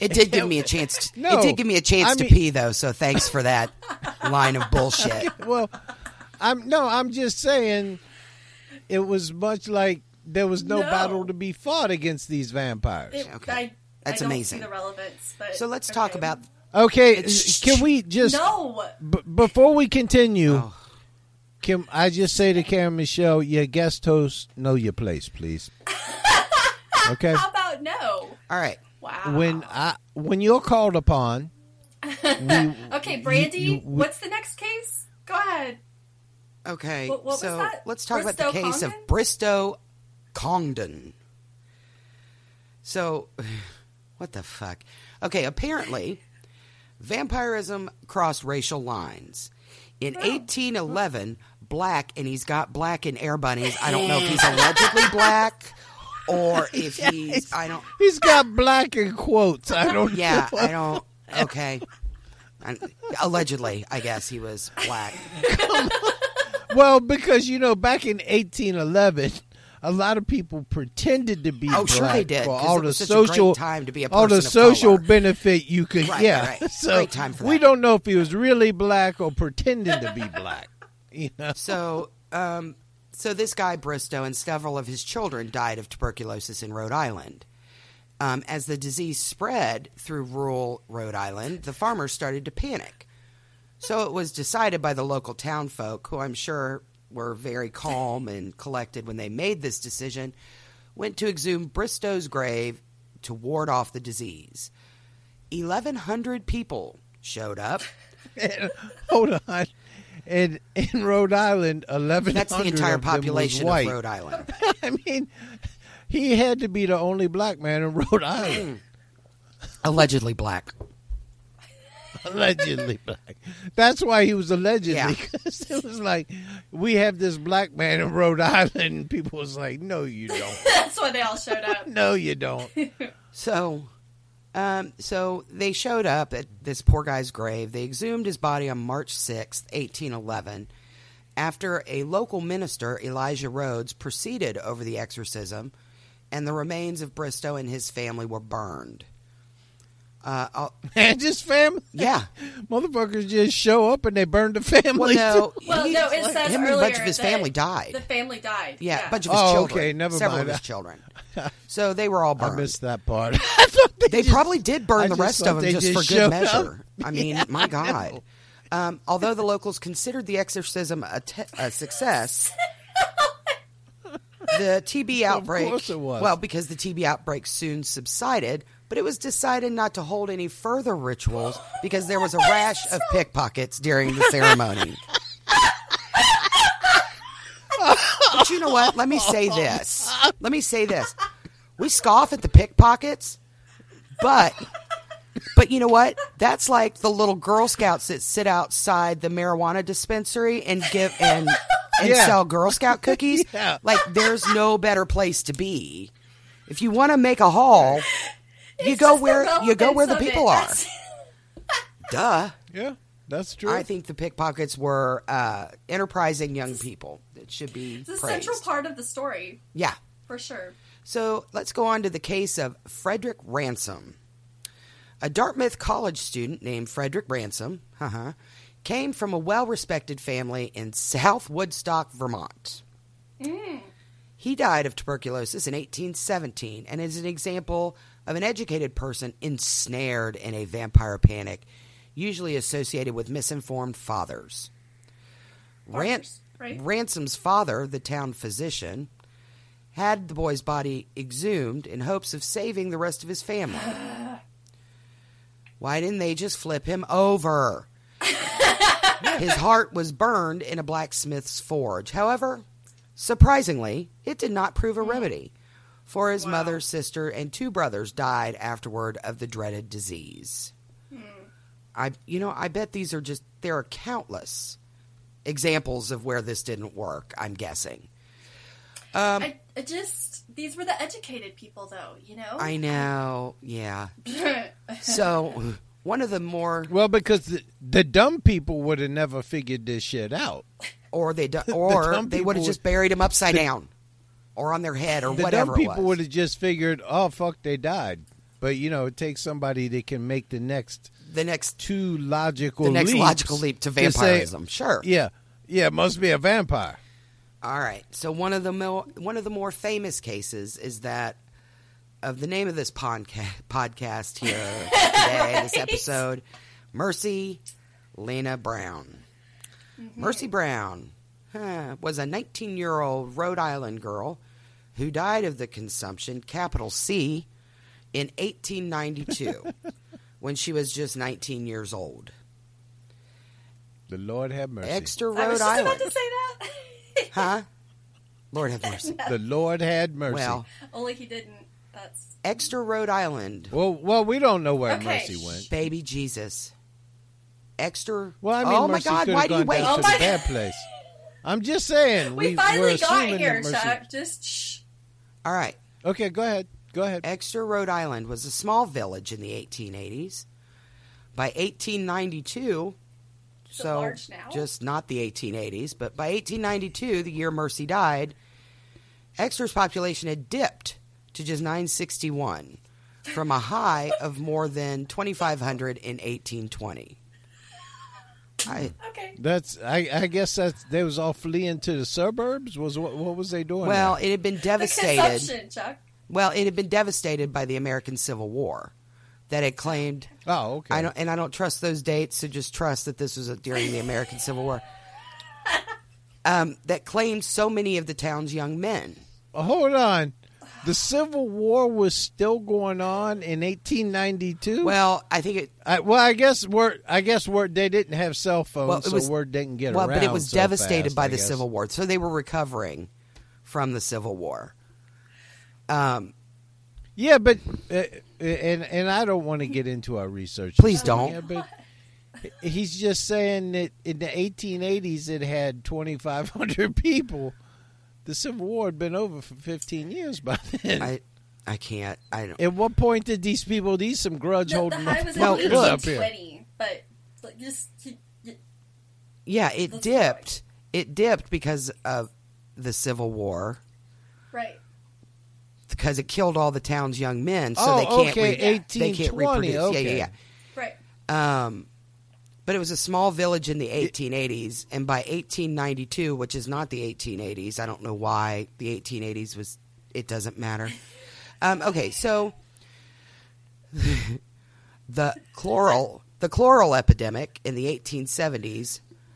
It did give me a chance. To,
No,
it did give me a chance
I
to
mean-
pee, though. So thanks for that line of bullshit.
Well, I'm no, I'm just saying it was much like there was no,
No.
battle to be fought against these vampires.
It,
Okay.
I,
That's
I don't
amazing.
See the relevance, but
So let's talk
okay.
about.
Okay,
It's-
can we just
No.
b- before we continue?
Oh.
Can I just say to Karen Michelle, your guest host, know your place, please. Okay.
How about no?
All right.
Wow.
When I when you're called upon, we,
Okay, Brandy,
you- you- we-
what's the next case? Go ahead.
Okay.
What- what was
so
that?
let's talk about
Bristow
the case
Congdon?
of Bristow Congdon. So, what the fuck? Okay, apparently, vampirism crossed racial lines. In eighteen eleven, black, and he's got black in air bunnies. I don't know if he's allegedly black or if he's. I don't.
he's got black in quotes. I don't.
Yeah,
know.
I don't. Okay. I, allegedly, I guess he was black.
Well, because you know, back in eighteen eleven, a lot of people pretended to be
Oh,
black
sure they did,
for
'cause
all
it
the
was such a great
social
time to be a
all the
person of
social
color.
benefit you could.
Right,
yeah,
right, right.
so
Great time for
we
that.
don't know if he was really black or pretending to be black. You know,
So, um, so this guy Bristow and several of his children died of tuberculosis in Rhode Island. Um, as the disease spread through rural Rhode Island, the farmers started to panic. So it was decided by the local town folk, who I'm sure were very calm and collected when they made this decision, went to exhume Bristow's grave to ward off the disease. eleven hundred people showed up.
hold on. And in Rhode Island, eleven.
That's the entire
of them was
population
white.
of Rhode Island.
I mean, he had to be the only black man in Rhode Island.
Allegedly black.
Allegedly black. That's why he was allegedly.
Yeah.
Because it was like, we have this black man in Rhode Island, and people was like, no, you don't.
That's why they all showed up.
No, you don't.
So, um, so they showed up at this poor guy's grave. They exhumed his body on March sixth, eighteen eleven, after a local minister, Elijah Rhodes, proceeded over the exorcism, and the remains of Bristow and his family were burned. Uh, I'll-
And his family?
yeah.
Motherfuckers just show up and they burn the family.
Well, no,
too.
Well,
he-
no, it says
him and
earlier
a bunch of his
that
family died.
The family died.
Yeah,
Yeah,
a bunch of his
Oh,
children.
okay, never
Several
mind.
of his children. So they were all
I
burned.
missed that part. I thought they
They
just-
probably did burn
I
the
just
rest
thought
of them
they
just, for
showed
good
up.
measure. I mean,
Yeah,
my
I
God.
know.
Um, although the locals considered the exorcism a, te- a success, the T B outbreak.
course it was.
Well, because the T B outbreak soon subsided, but it was decided not to hold any further rituals because there was a rash of pickpockets during the ceremony. But you know what? Let me say this. Let me say this. We scoff at the pickpockets, but but you know what? That's like the little Girl Scouts that sit outside the marijuana dispensary and give and and
Yeah.
sell Girl Scout cookies.
Yeah.
Like there's no better place to be. If you want to make a haul, you
It's
go
just the
where you go where the
relevance of
people
it.
are.
That's-
Duh.
Yeah, that's true.
I think the pickpockets were uh, enterprising young people that should be
It's a
praised.
central part of the story,
Yeah.
for sure.
So let's go on to the case of Frederick Ransom. A Dartmouth College student named Frederick Ransom uh-huh, came from a well-respected family in South Woodstock, Vermont. He died of tuberculosis in eighteen seventeen and is an example of an educated person ensnared in a vampire panic, usually associated with misinformed fathers. Ran-
Fathers, right?
Ransom's father, the town physician, had the boy's body exhumed in hopes of saving the rest of his family. Why didn't they just flip him over? His heart was burned in a blacksmith's forge. However, surprisingly, it did not prove a remedy, for his
Wow.
mother, sister, and two brothers died afterward of the dreaded disease. I, you know, I bet these are just, there are countless examples of where this didn't work, I'm guessing. Um,
I, I just these were the educated people, though. You know.
I know, yeah. So, one of the more,
well, because the, the dumb people would have never figured this shit out.
or they, do, or
dumb
they would have
people
just buried him upside down, or on their head, or
The
whatever
dumb
it
people
was.
would have just figured, oh, fuck, they died. but you know, it takes somebody that can make the next
The next
two logical
the next
leaps
logical leap to
say,
vampirism. Sure.
Yeah, yeah, it must be a vampire.
All right. So one of the mo- one of the more famous cases is that of the name of this podca- podcast here today,
Right.
this episode, Mercy Lena Brown.
Mm-hmm.
Mercy Brown huh, was a nineteen-year-old Rhode Island girl who died of the consumption, capital C, in eighteen ninety-two when she was just nineteen years old.
The Lord have mercy.
Exeter,
I was
Rhode
just
Island.
about to say that.
Huh? Lord have mercy.
The Lord had mercy.
Well,
Only he didn't. That's
Exeter, Rhode Island.
well, well, we don't know where
Okay.
mercy went.
Baby Jesus. Exeter.
Well, I mean,
oh my
mercy
God!
could
Why
have
do you
gone
wait?
down
Oh
to
my
the bad place. I'm just saying.
we,
we
finally
we're
got
assuming
here,
that mercy.
Chuck. Just shh.
All right.
Okay, go ahead. Go ahead.
Exeter, Rhode Island was a small village in the eighteen eighties. By eighteen ninety-two,
it
so
large now?
just not the eighteen eighties, but by eighteen ninety-two, the year Mercy died, Exeter's population had dipped to just nine sixty-one from a high of more than twenty-five hundred in eighteen twenty. I,
Okay.
That's. I, I guess that's. They was all fleeing to the suburbs. Was what? What was they doing?
well,
there?
it had been
The
devastated.
consumption, Chuck.
Well, it had been devastated by the American Civil War that had claimed.
Oh, okay.
I don't, and I don't trust those dates, so just trust that this was during the American Civil War. Um, that claimed so many of the town's young men.
Uh, hold on. The Civil War was still going on in eighteen ninety-two.
Well, I think it.
I, well, I guess word. I guess word. They didn't have cell phones,
Well, it
so
was-
word didn't get
Well,
around.
but it was
so
devastated
fast,
by
I
the
guess.
Civil War, so they were recovering from the Civil War. Um,
Yeah, but uh, and and I don't want to get into our research.
Please don't.
Yeah, but he's just saying that in the eighteen eighties it had twenty-five hundred people. The Civil War had been over for fifteen years by then.
I, I can't. I don't.
At what point did these people? These some grudge
The, the
holding
high was
No,
in
look.
up here.
twenty, but like, just y- y-
Yeah, it
That's
dipped. It dipped because of the Civil War,
right.
because it killed all the town's young men, so
Oh,
they can't.
okay,
re- they
eighteen
can't
twenty,
reproduce.
okay.
Yeah, yeah,
Right.
yeah. Um, but it was a small village in the eighteen eighties, and by eighteen ninety-two, which is not the eighteen eighties, I don't know why the eighteen eighties was. It doesn't matter. Um, okay, so the chloral, the chloral epidemic in the eighteen seventies.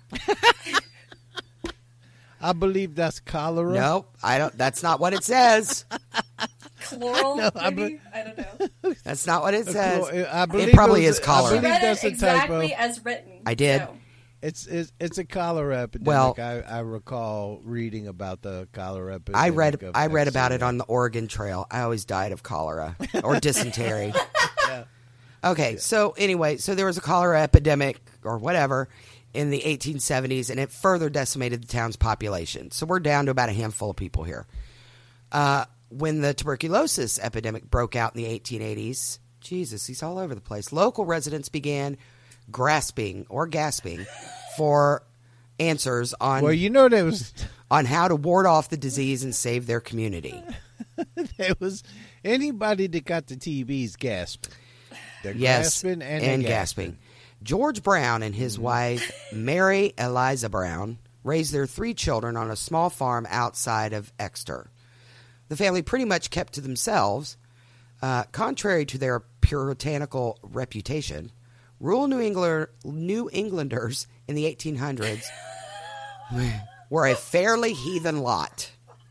I believe that's cholera.
Nope, I don't. That's not what it says.
Chloral,
No, I
maybe? I don't know.
That's not what it
Uh,
says.
chlo- I believe
It probably
it was-
is
I
cholera.
believe
Read
that's
it
a
exactly
typo.
as written.
I did.
so.
It's, it's it's a cholera epidemic.
Well-
I, I recall reading about the cholera epidemic.
I read
of
I read about it
Exeter.
on the Oregon Trail. I always died of cholera or dysentery. Okay, so anyway, so there was a cholera epidemic or whatever in the eighteen seventies, and it further decimated the town's population. So we're down to about a handful of people here. Uh, when the tuberculosis epidemic broke out in the eighteen eighties, Jesus, he's all over the place. Local residents began grasping or gasping for answers on
Well, you know there was
on how to ward off the disease and save their community.
there was anybody that got the T B's gasping. They're
Yes,
grasping and, they're
gasping. George Brown and his wife, Mary Eliza Brown, raised their three children on a small farm outside of Exeter. The family pretty much kept to themselves. Uh, contrary to their puritanical reputation, rural New, England, New Englanders in the eighteen hundreds were a fairly heathen lot.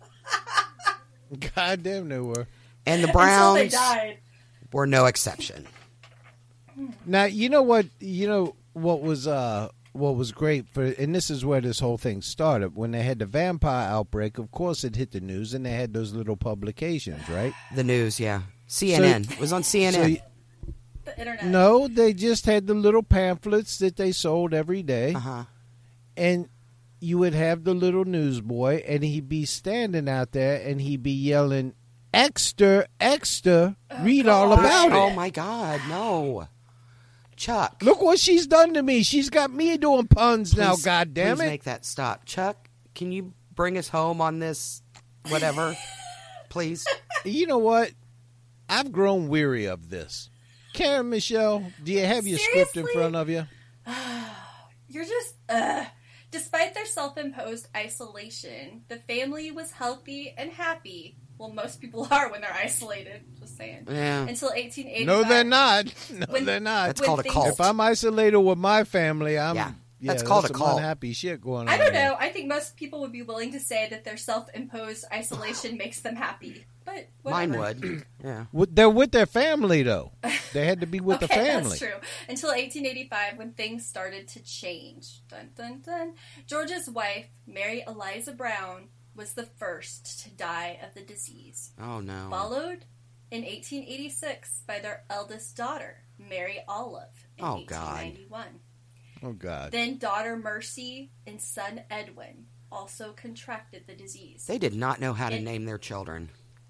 God damn they were.
And the
Until
Browns
they died.
were no exception.
Now you know what you know what was uh what was great for, and this is where this whole thing started. When they had the vampire outbreak, of course it hit the news, and they had those little publications, right?
The news, yeah. C N N.
So-
it was on C N N.
so y-
The internet.
No, they just had the little pamphlets that they sold every day,
uh-huh.
and you would have the little newsboy, and he'd be standing out there, and he'd be yelling, "Extra, extra! Read all about
Oh,
it."
my God, no. Chuck.
Look what she's done to me. She's got me doing puns now.
Please-
God damn
please
it!
make that stop. Chuck, can you bring us home on this whatever? Please?
You know what? I've grown weary of this. Karen Michelle, do you have your
Seriously?
script in front of you?
You're just, ugh. Despite their self-imposed isolation, the family was healthy and happy. Well, most people are when they're isolated, just saying.
Yeah.
Until eighteen eighty-five.
No, they're not. No,
When-
they're not.
That's called a
things-
cult.
If I'm isolated with my family, I'm.
Yeah.
Yeah,
That's called a
some
cult.
unhappy shit going on.
I don't
there.
know. I think most people would be willing to say that their self-imposed isolation makes them happy. But whatever.
Mine would. Yeah.
With- They're with their family, though. They had to be with
okay,
the family.
that's true. Until eighteen eighty-five, when things started to change. Dun, dun, dun. George's wife, Mary Eliza Brown, was the first to die of the disease.
Oh, no.
Followed in eighteen eighty-six by their eldest daughter, Mary Olive, in
Oh, God.
eighteen ninety-one.
Oh, God.
Then daughter Mercy and son Edwin also contracted the disease.
They did not know how to
It-
name their children.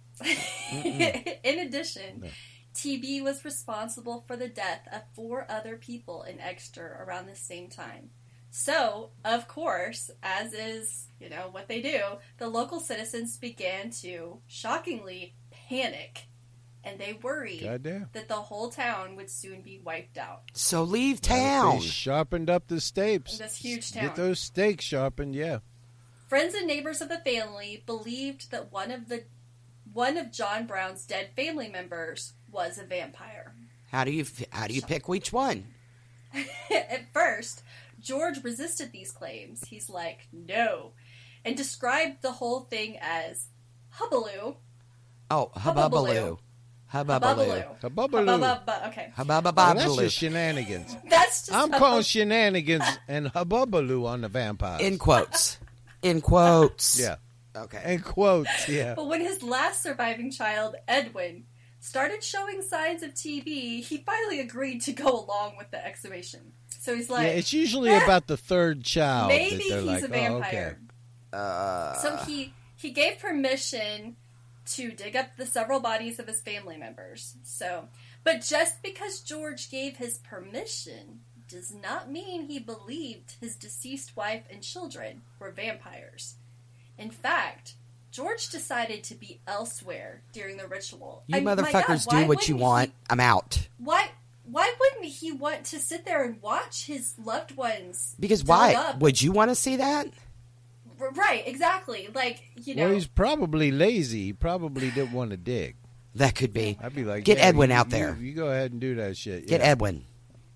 In addition, T B was responsible for the death of four other people in Exeter around the same time. So, of course, as is, you know, what they do, the local citizens began to, shockingly, panic. And they worried
Goddamn.
that the whole town would soon be wiped out.
So leave
They
town.
sharpened up the stakes.
This huge town.
Get those stakes sharpened, yeah.
Friends and neighbors of the family believed that one of the one of John Brown's dead family members was a vampire.
How do you how do you pick which one?
At first, George resisted these claims. He's like, no, and described the whole thing as hubbaloo.
Oh, hubbubaloo. Hubbubaloo.
Hubbubaloo.
Hubba- Okay.
Oh, that's
Hubbubaloo.
just shenanigans.
That's just
I'm
hubba-
calling shenanigans and hubbubaloo on the vampires.
In quotes. In quotes.
Yeah.
Okay.
In quotes, yeah.
But when his last surviving child, Edwin, started showing signs of T B, he finally agreed to go along with the exhumation. So he's like,
Yeah, it's usually about the third child
maybe
that they're
he's
like,
a vampire.
oh, okay.
So he he gave permission to dig up the several bodies of his family members. So, but just because George gave his permission does not mean he believed his deceased wife and children were vampires. In fact, George decided to be elsewhere during the ritual.
You
I- my God,
motherfuckers
why
do what you
wouldn't
want.
he-
I'm out.
why? Why wouldn't he want to sit there and watch his loved ones?
Because
dug
why?
up?
Would you want to see that?
R- Right, exactly. Like, you know.
Well, he's probably lazy. He probably didn't want to dig.
That could be.
I'd be like,
Get
yeah,
Edwin
you-
out
you-
there.
You, go ahead and do that shit.
Get
yeah.
Edwin.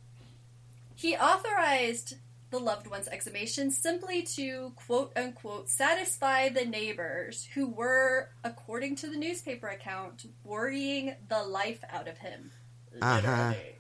He authorized the loved one's exhumation simply to, quote unquote, satisfy the neighbors who were, according to the newspaper account, worrying the life out of him.
Uh-huh.
Literally.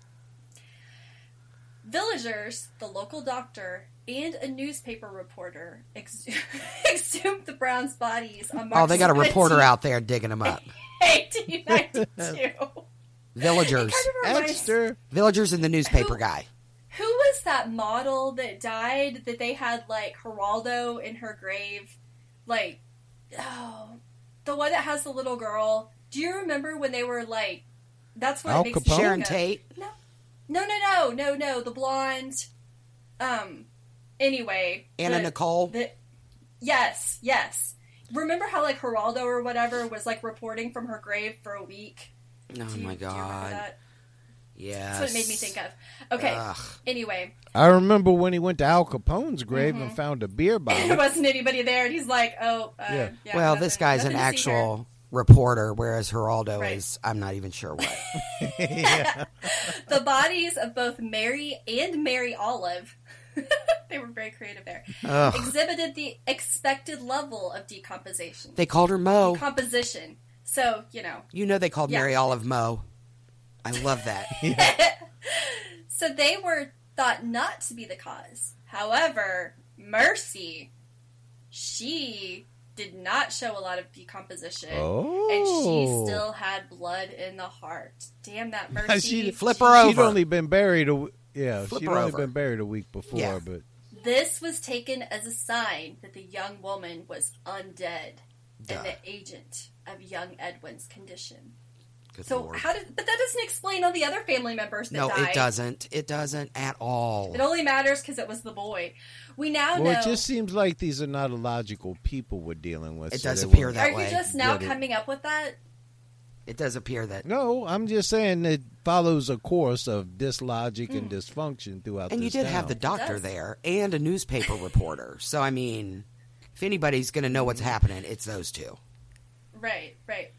Villagers, the local doctor, and a newspaper reporter ex- exhumed the Browns' bodies on March
Oh, they got a reporter
seventeenth,
out there digging them up.
eighteen ninety-two.
Villagers.
It kind of reminds-
Extra.
Villagers and the newspaper guy.
Who was that model that died that they had, like, Geraldo in her grave? Like, oh, the one that has the little girl. Do you remember when they were, like, that's what
Al
it makes
Capone?
me
Sharon
think of.
Tate.
No, no, no, no, no, no, the blonde. Um, anyway.
Anna
the-
Nicole.
The, yes, yes. Remember how, like, Geraldo or whatever was, like, reporting from her grave for a week?
Oh,
Do you-
my
do you remember
God.
that?
Yes.
That's what it made me think of. Okay,
Ugh.
anyway.
I remember when he went to Al Capone's grave
Mm-hmm.
and found a beer
There
bottle.
wasn't anybody there, and he's like, "Oh, uh,
Yeah.
yeah."
well,
nothing-
this guy's an
nothing to see here.
actual reporter, whereas Geraldo
Right.
is, I'm not even sure what.
The bodies of both Mary and Mary Olive, they were very creative there,
Ugh.
exhibited the expected level of decomposition.
They called her Mo.
Decomposition. So, you know.
You know they called
Yeah.
Mary Olive Mo. I love that.
So they were thought not to be the cause. However, Mercy, she did not show a lot of decomposition.
Oh.
And she still had blood in the heart. Damn that Mercy.
She-
Flip her
She'd
over.
only been buried a w- yeah.
Flip
she'd
her
only
over.
been buried a week before,
Yeah.
but
This was taken as a sign that the young woman was undead
Duh.
and the agent of young Edwin's condition.
Good
So
Lord.
how did? But that doesn't explain all the other family members that
No,
died.
it doesn't. It doesn't at all.
It only matters because it was the boy. We now
well,
know.
it just seems like these are not illogical people we're dealing with.
It
so
does
they
appear
wouldn't-
that
Are
way.
you just now
Get it.
coming up with that?
It does appear that.
No, I'm just saying it follows a course of dislogic and dysfunction throughout.
And you
this
did
town.
have the doctor there and a newspaper reporter. So, I mean, if anybody's going to know what's happening, it's those two.
Right, right.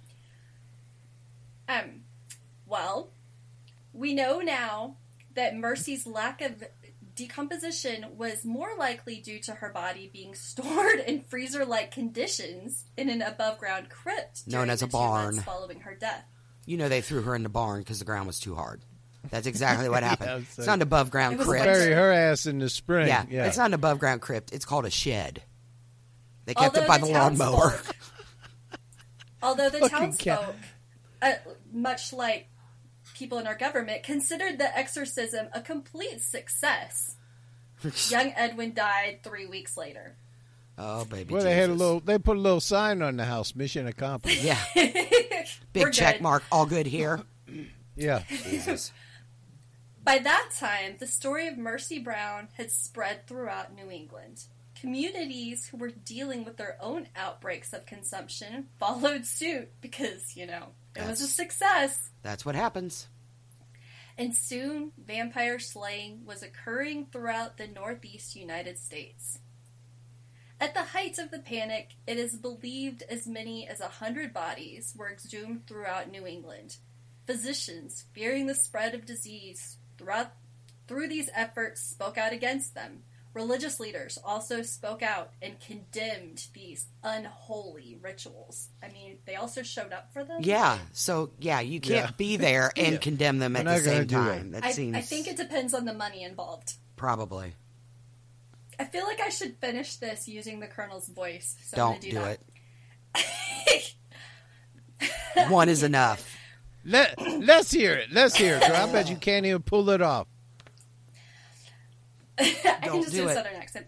Um, well, we know now that Mercy's lack of decomposition was more likely due to her body being stored in freezer-like conditions in an above-ground crypt
Known
during
as
the
a
two
barn.
months following her death.
You know they threw her in the barn because the ground was too hard. That's exactly what happened.
Yeah, it's
It's not an above-ground
It was
crypt.
Bury her ass in the spring.
Yeah,
Yeah,
it's not an above-ground crypt. It's called a shed. They kept
Although
it by
the
the lawnmower.
townsfolk- Although the
Fucking cat.
townsfolk, uh, much like people in our government, considered the exorcism a complete success. Young Edwin died three weeks later.
Oh, baby
Well, they had a
Jesus.
little. They put a little sign on the house. Mission accomplished.
Yeah, big
We're
check
good.
mark. All good here.
Yeah.
Jesus.
By that time, the story of Mercy Brown had spread throughout New England. Communities who were dealing with their own outbreaks of consumption followed suit because, you know, it was a
That's-
success.
That's what happens.
And soon, vampire slaying was occurring throughout the Northeast United States. At the height of the panic, it is believed as many as a hundred bodies were exhumed throughout New England. Physicians, fearing the spread of disease throughout through these efforts, spoke out against them. Religious leaders also spoke out and condemned these unholy rituals. I mean, they also showed up for them.
Yeah. So, yeah, you can't
Yeah.
be there and
Yeah.
condemn them at
We're
the
not gonna
same
do
time.
that.
That
I,
seems
I think it depends on the money involved.
probably.
I feel like I should finish this using the Colonel's voice. So I'm
Don't
gonna do,
do
that.
it. One is enough.
Let Let's hear it. Let's hear it. 'Cause I bet you can't even pull it off.
I can
Don't
just
do
do a
it.
southern accent.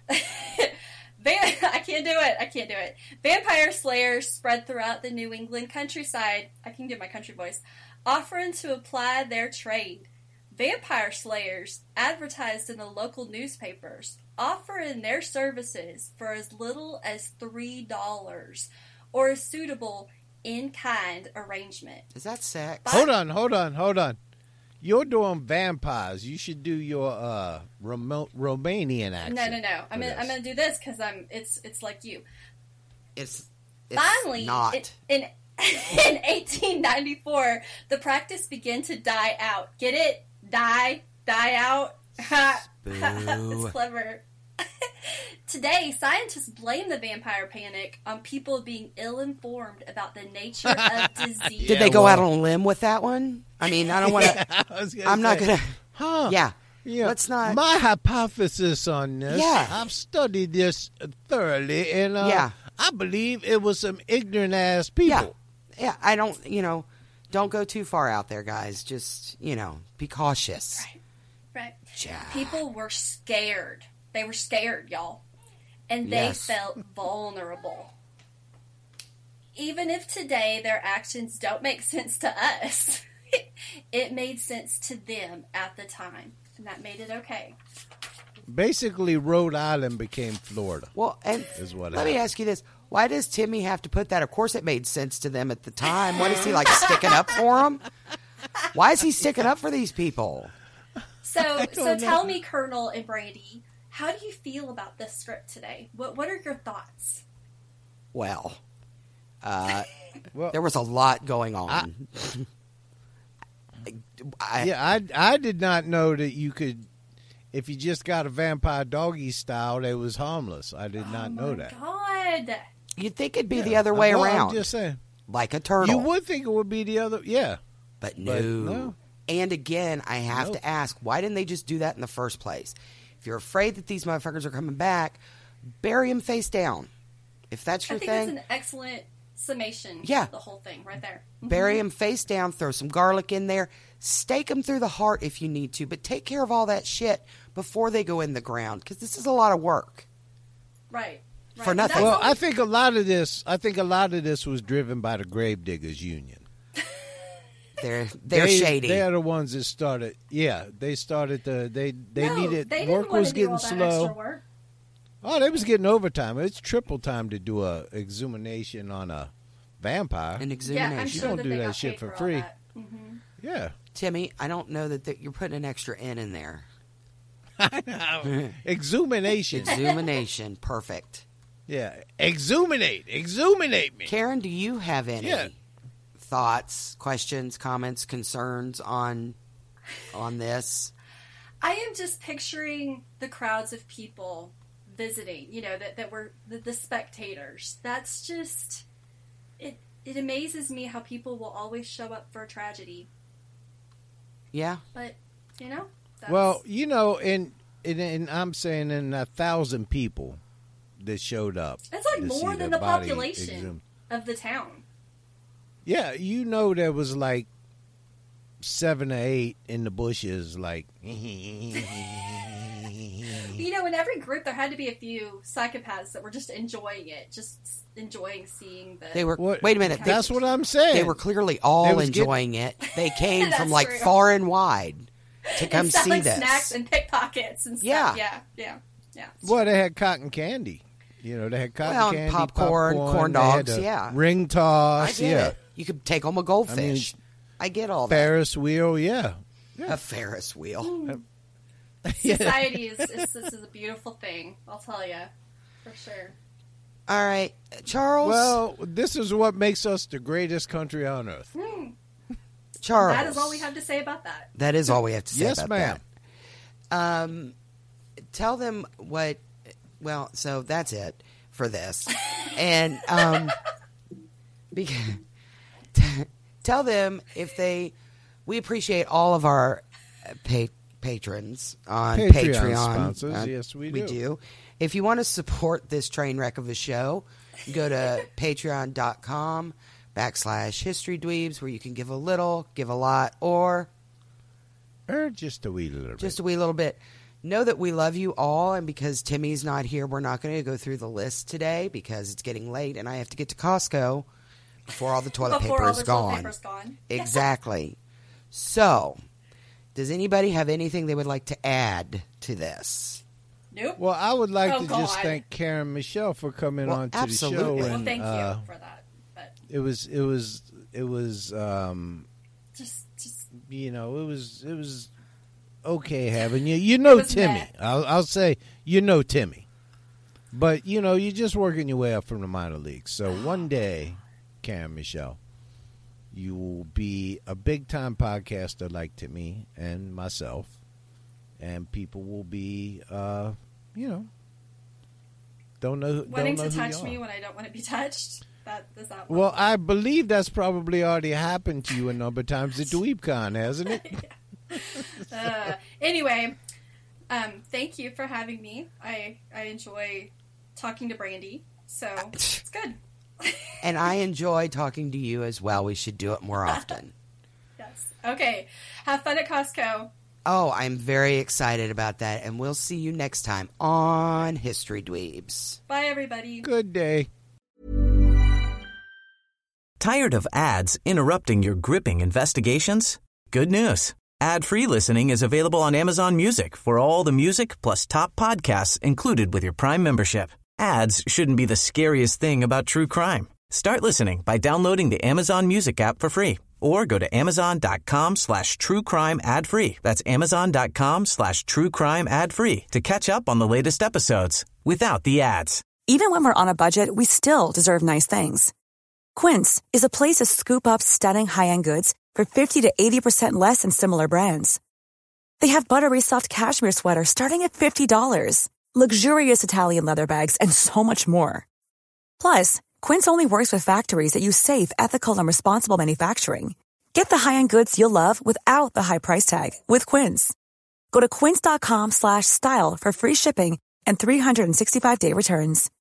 Van- I can't do it. I can't do it. Vampire slayers spread throughout the New England countryside. I can do my country voice. Offering to apply their trade. Vampire slayers advertised in the local newspapers, offering their services for as little as three dollars or a suitable in-kind arrangement.
Is that sex?
Hold on, hold on, hold on. You're doing vampires. You should do your uh, Ramo- Romanian accent.
No, no, no. I'm
for
gonna, I'm
this.
gonna do this because I'm. It's it's like you.
It's, it's
Finally,
not.
it- in in eighteen ninety-four, the practice began to die out. Get it? Die, die out. It's clever. Today, scientists blame the vampire panic on people being ill-informed about the nature of disease.
Did they
Yeah,
go
well-
out on a limb with that one? I mean, I don't want to.
I was gonna
I'm not
say,
going to.
Huh?
Yeah.
Yeah.
Let's not.
My hypothesis on this.
Yeah.
I've studied this thoroughly, and uh,
Yeah.
I believe it was some ignorant ass people.
Yeah. Yeah. I don't, you know, don't go too far out there, guys. Just, you know, be cautious.
Right. Right.
Yeah.
People were scared. They were scared, y'all. And they
Yes.
felt vulnerable. Even if today their actions don't make sense to us, it made sense to them at the time. And that made it okay.
Basically, Rhode Island became Florida.
Well, and
Is what
let me
happened.
ask you this. Why does Timmy have to put that? Of course it made sense to them at the time. What is he, like, sticking up for them? Why is he sticking up for these people?
So, so tell me, Colonel and Brandy, how do you feel about this script today? What What are your thoughts?
Well, uh,
Well,
there was a lot going on. I,
yeah, I I did not know that you could, if you just got a vampire doggy style, that was harmless. I did not know that.
God.
You'd think it'd be the other way
Well,
around.
I'm just saying.
Like a turtle.
You would think it would be the other, yeah.
But no.
But no.
And again, I have
Nope.
to ask, why didn't they just do that in the first place? If you're afraid that these motherfuckers are coming back, bury them face down. If that's
I
your
think
thing,
that's an excellent summation
Yeah.
of the whole thing right there.
bury them face down, throw some garlic in there, stake them through the heart if you need to, but take care of all that shit before they go in the ground, because this is a lot of work.
Right. right.
For nothing.
That's
Well,
all-
I think a lot of this, I think a lot of this was driven by the Gravediggers Union.
They're they're
they,
shady.
They're the ones that started. Yeah, they started the. They they
no,
needed
they didn't
work
want
was
to do
getting
all that
slow.
extra work.
Oh, they was getting overtime. It's triple time to do a exhumation on a vampire.
An exhumation.
Yeah, I'm
You
sure
don't
that
do
they
that
got
shit
paid
for
all
free.
that. Mm-hmm.
Yeah.
Timmy, I don't know that, that you're putting an extra N in there.
Exhumination.
Exhumination. Perfect.
Yeah. Exhuminate. Exhuminate me.
Karen, do you have any
Yeah.
thoughts, questions, comments, concerns on on this?
I am just picturing the crowds of people visiting, you know, that, that were the, the spectators. That's just, it It amazes me how people will always show up for a tragedy.
Yeah.
But, you know, that's...
Well, you know, and, and, and I'm saying in a thousand people that showed up.
That's like
to
more
see
than
the
the
body
population
exhumed.
of the town.
Yeah, you know there was like seven or eight in the bushes, like.
You know, in every group there had to be a few psychopaths that were just enjoying it, just enjoying seeing the...
They were.
What-
Wait a minute. They,
That's what I'm saying.
they were clearly
They
all
was
enjoying it. They came
That's
from like
true.
far and wide to come
and
see
selling
this.
snacks and pickpockets and stuff.
Yeah.
Yeah, yeah, yeah.
Well, they had cotton candy. You know, they had cotton
Well, and
candy,
popcorn, corn
they had
dogs,
a
yeah.
ring
I
toss,
get
yeah,
it. You could take home a goldfish. I, get all that.
Ferris wheel, yeah.
A Ferris wheel.
Mm. Society is, is this is a beautiful thing. I'll tell you, for sure.
All right, Charles.
Well, this is what makes us the greatest country on earth.
Hmm.
Charles.
That is all we have to say about that.
That is all we have to say
Yes,
about
ma'am.
that. Um, tell them what. Well, so that's it for this, and um, because, tell them if they. We appreciate all of our pa- patrons on
Patreon
Patreon.
sponsors,
Uh,
yes, we
We
do.
do. If you want to support this train wreck of a show, go to patreon.com backslash history dweebs, where you can give a little, give a lot, or
Or just a wee little bit.
just a wee little bit. Know that we love you all, and because Timmy's not here, we're not going to go through the list today because it's getting late and I have to get to Costco before all the toilet
Before
paper
all
is
the
gone.
toilet paper's gone.
Exactly. So, does anybody have anything they would like to add to this?
Nope.
Well, I would like
Oh,
to just
God.
thank Karen Michelle for coming
Well,
on to
absolutely.
the show.
Well,
And,
thank
uh,
you for that. But
It was, it was, it was, um,
just, just
you know, it was, it was okay having you. You know,
was
Timmy.
met.
I'll, I'll say, you know, Timmy. But you know, you're just working your way up from the minor leagues. So one day, Karen Michelle, you will be a big time podcaster like Timmy and myself, and people will be, uh, you know, don't know,
wanting
don't know
to
who
touch
you
me
are.
when I don't want to be touched. That is that.
Well, I believe that's probably already happened to you a number of times at DweebCon, hasn't it?
uh, anyway, um, thank you for having me. I I enjoy talking to Brandy, so it's good.
And I enjoy talking to you as well. We should do it more often.
Yes. Okay. Have fun at Costco.
Oh, I'm very excited about that. And we'll see you next time on History Dweebs.
Bye, everybody.
Good day.
Tired of ads interrupting your gripping investigations? Good news. Ad-free listening is available on Amazon Music for all the music plus top podcasts included with your Prime membership. Ads shouldn't be the scariest thing about true crime. Start listening by downloading the Amazon Music app for free or go to amazon.com slash true crime ad free. That's amazon.com slash true crime ad free to catch up on the latest episodes without the ads.
Even when we're on a budget, we still deserve nice things. Quince is a place to scoop up stunning high-end goods for fifty to eighty percent less than similar brands. They have buttery soft cashmere sweaters starting at fifty dollars, luxurious Italian leather bags, and so much more. Plus, Quince only works with factories that use safe, ethical, and responsible manufacturing. Get the high-end goods you'll love without the high price tag with Quince. Go to quince.com slash style for free shipping and three sixty-five day returns.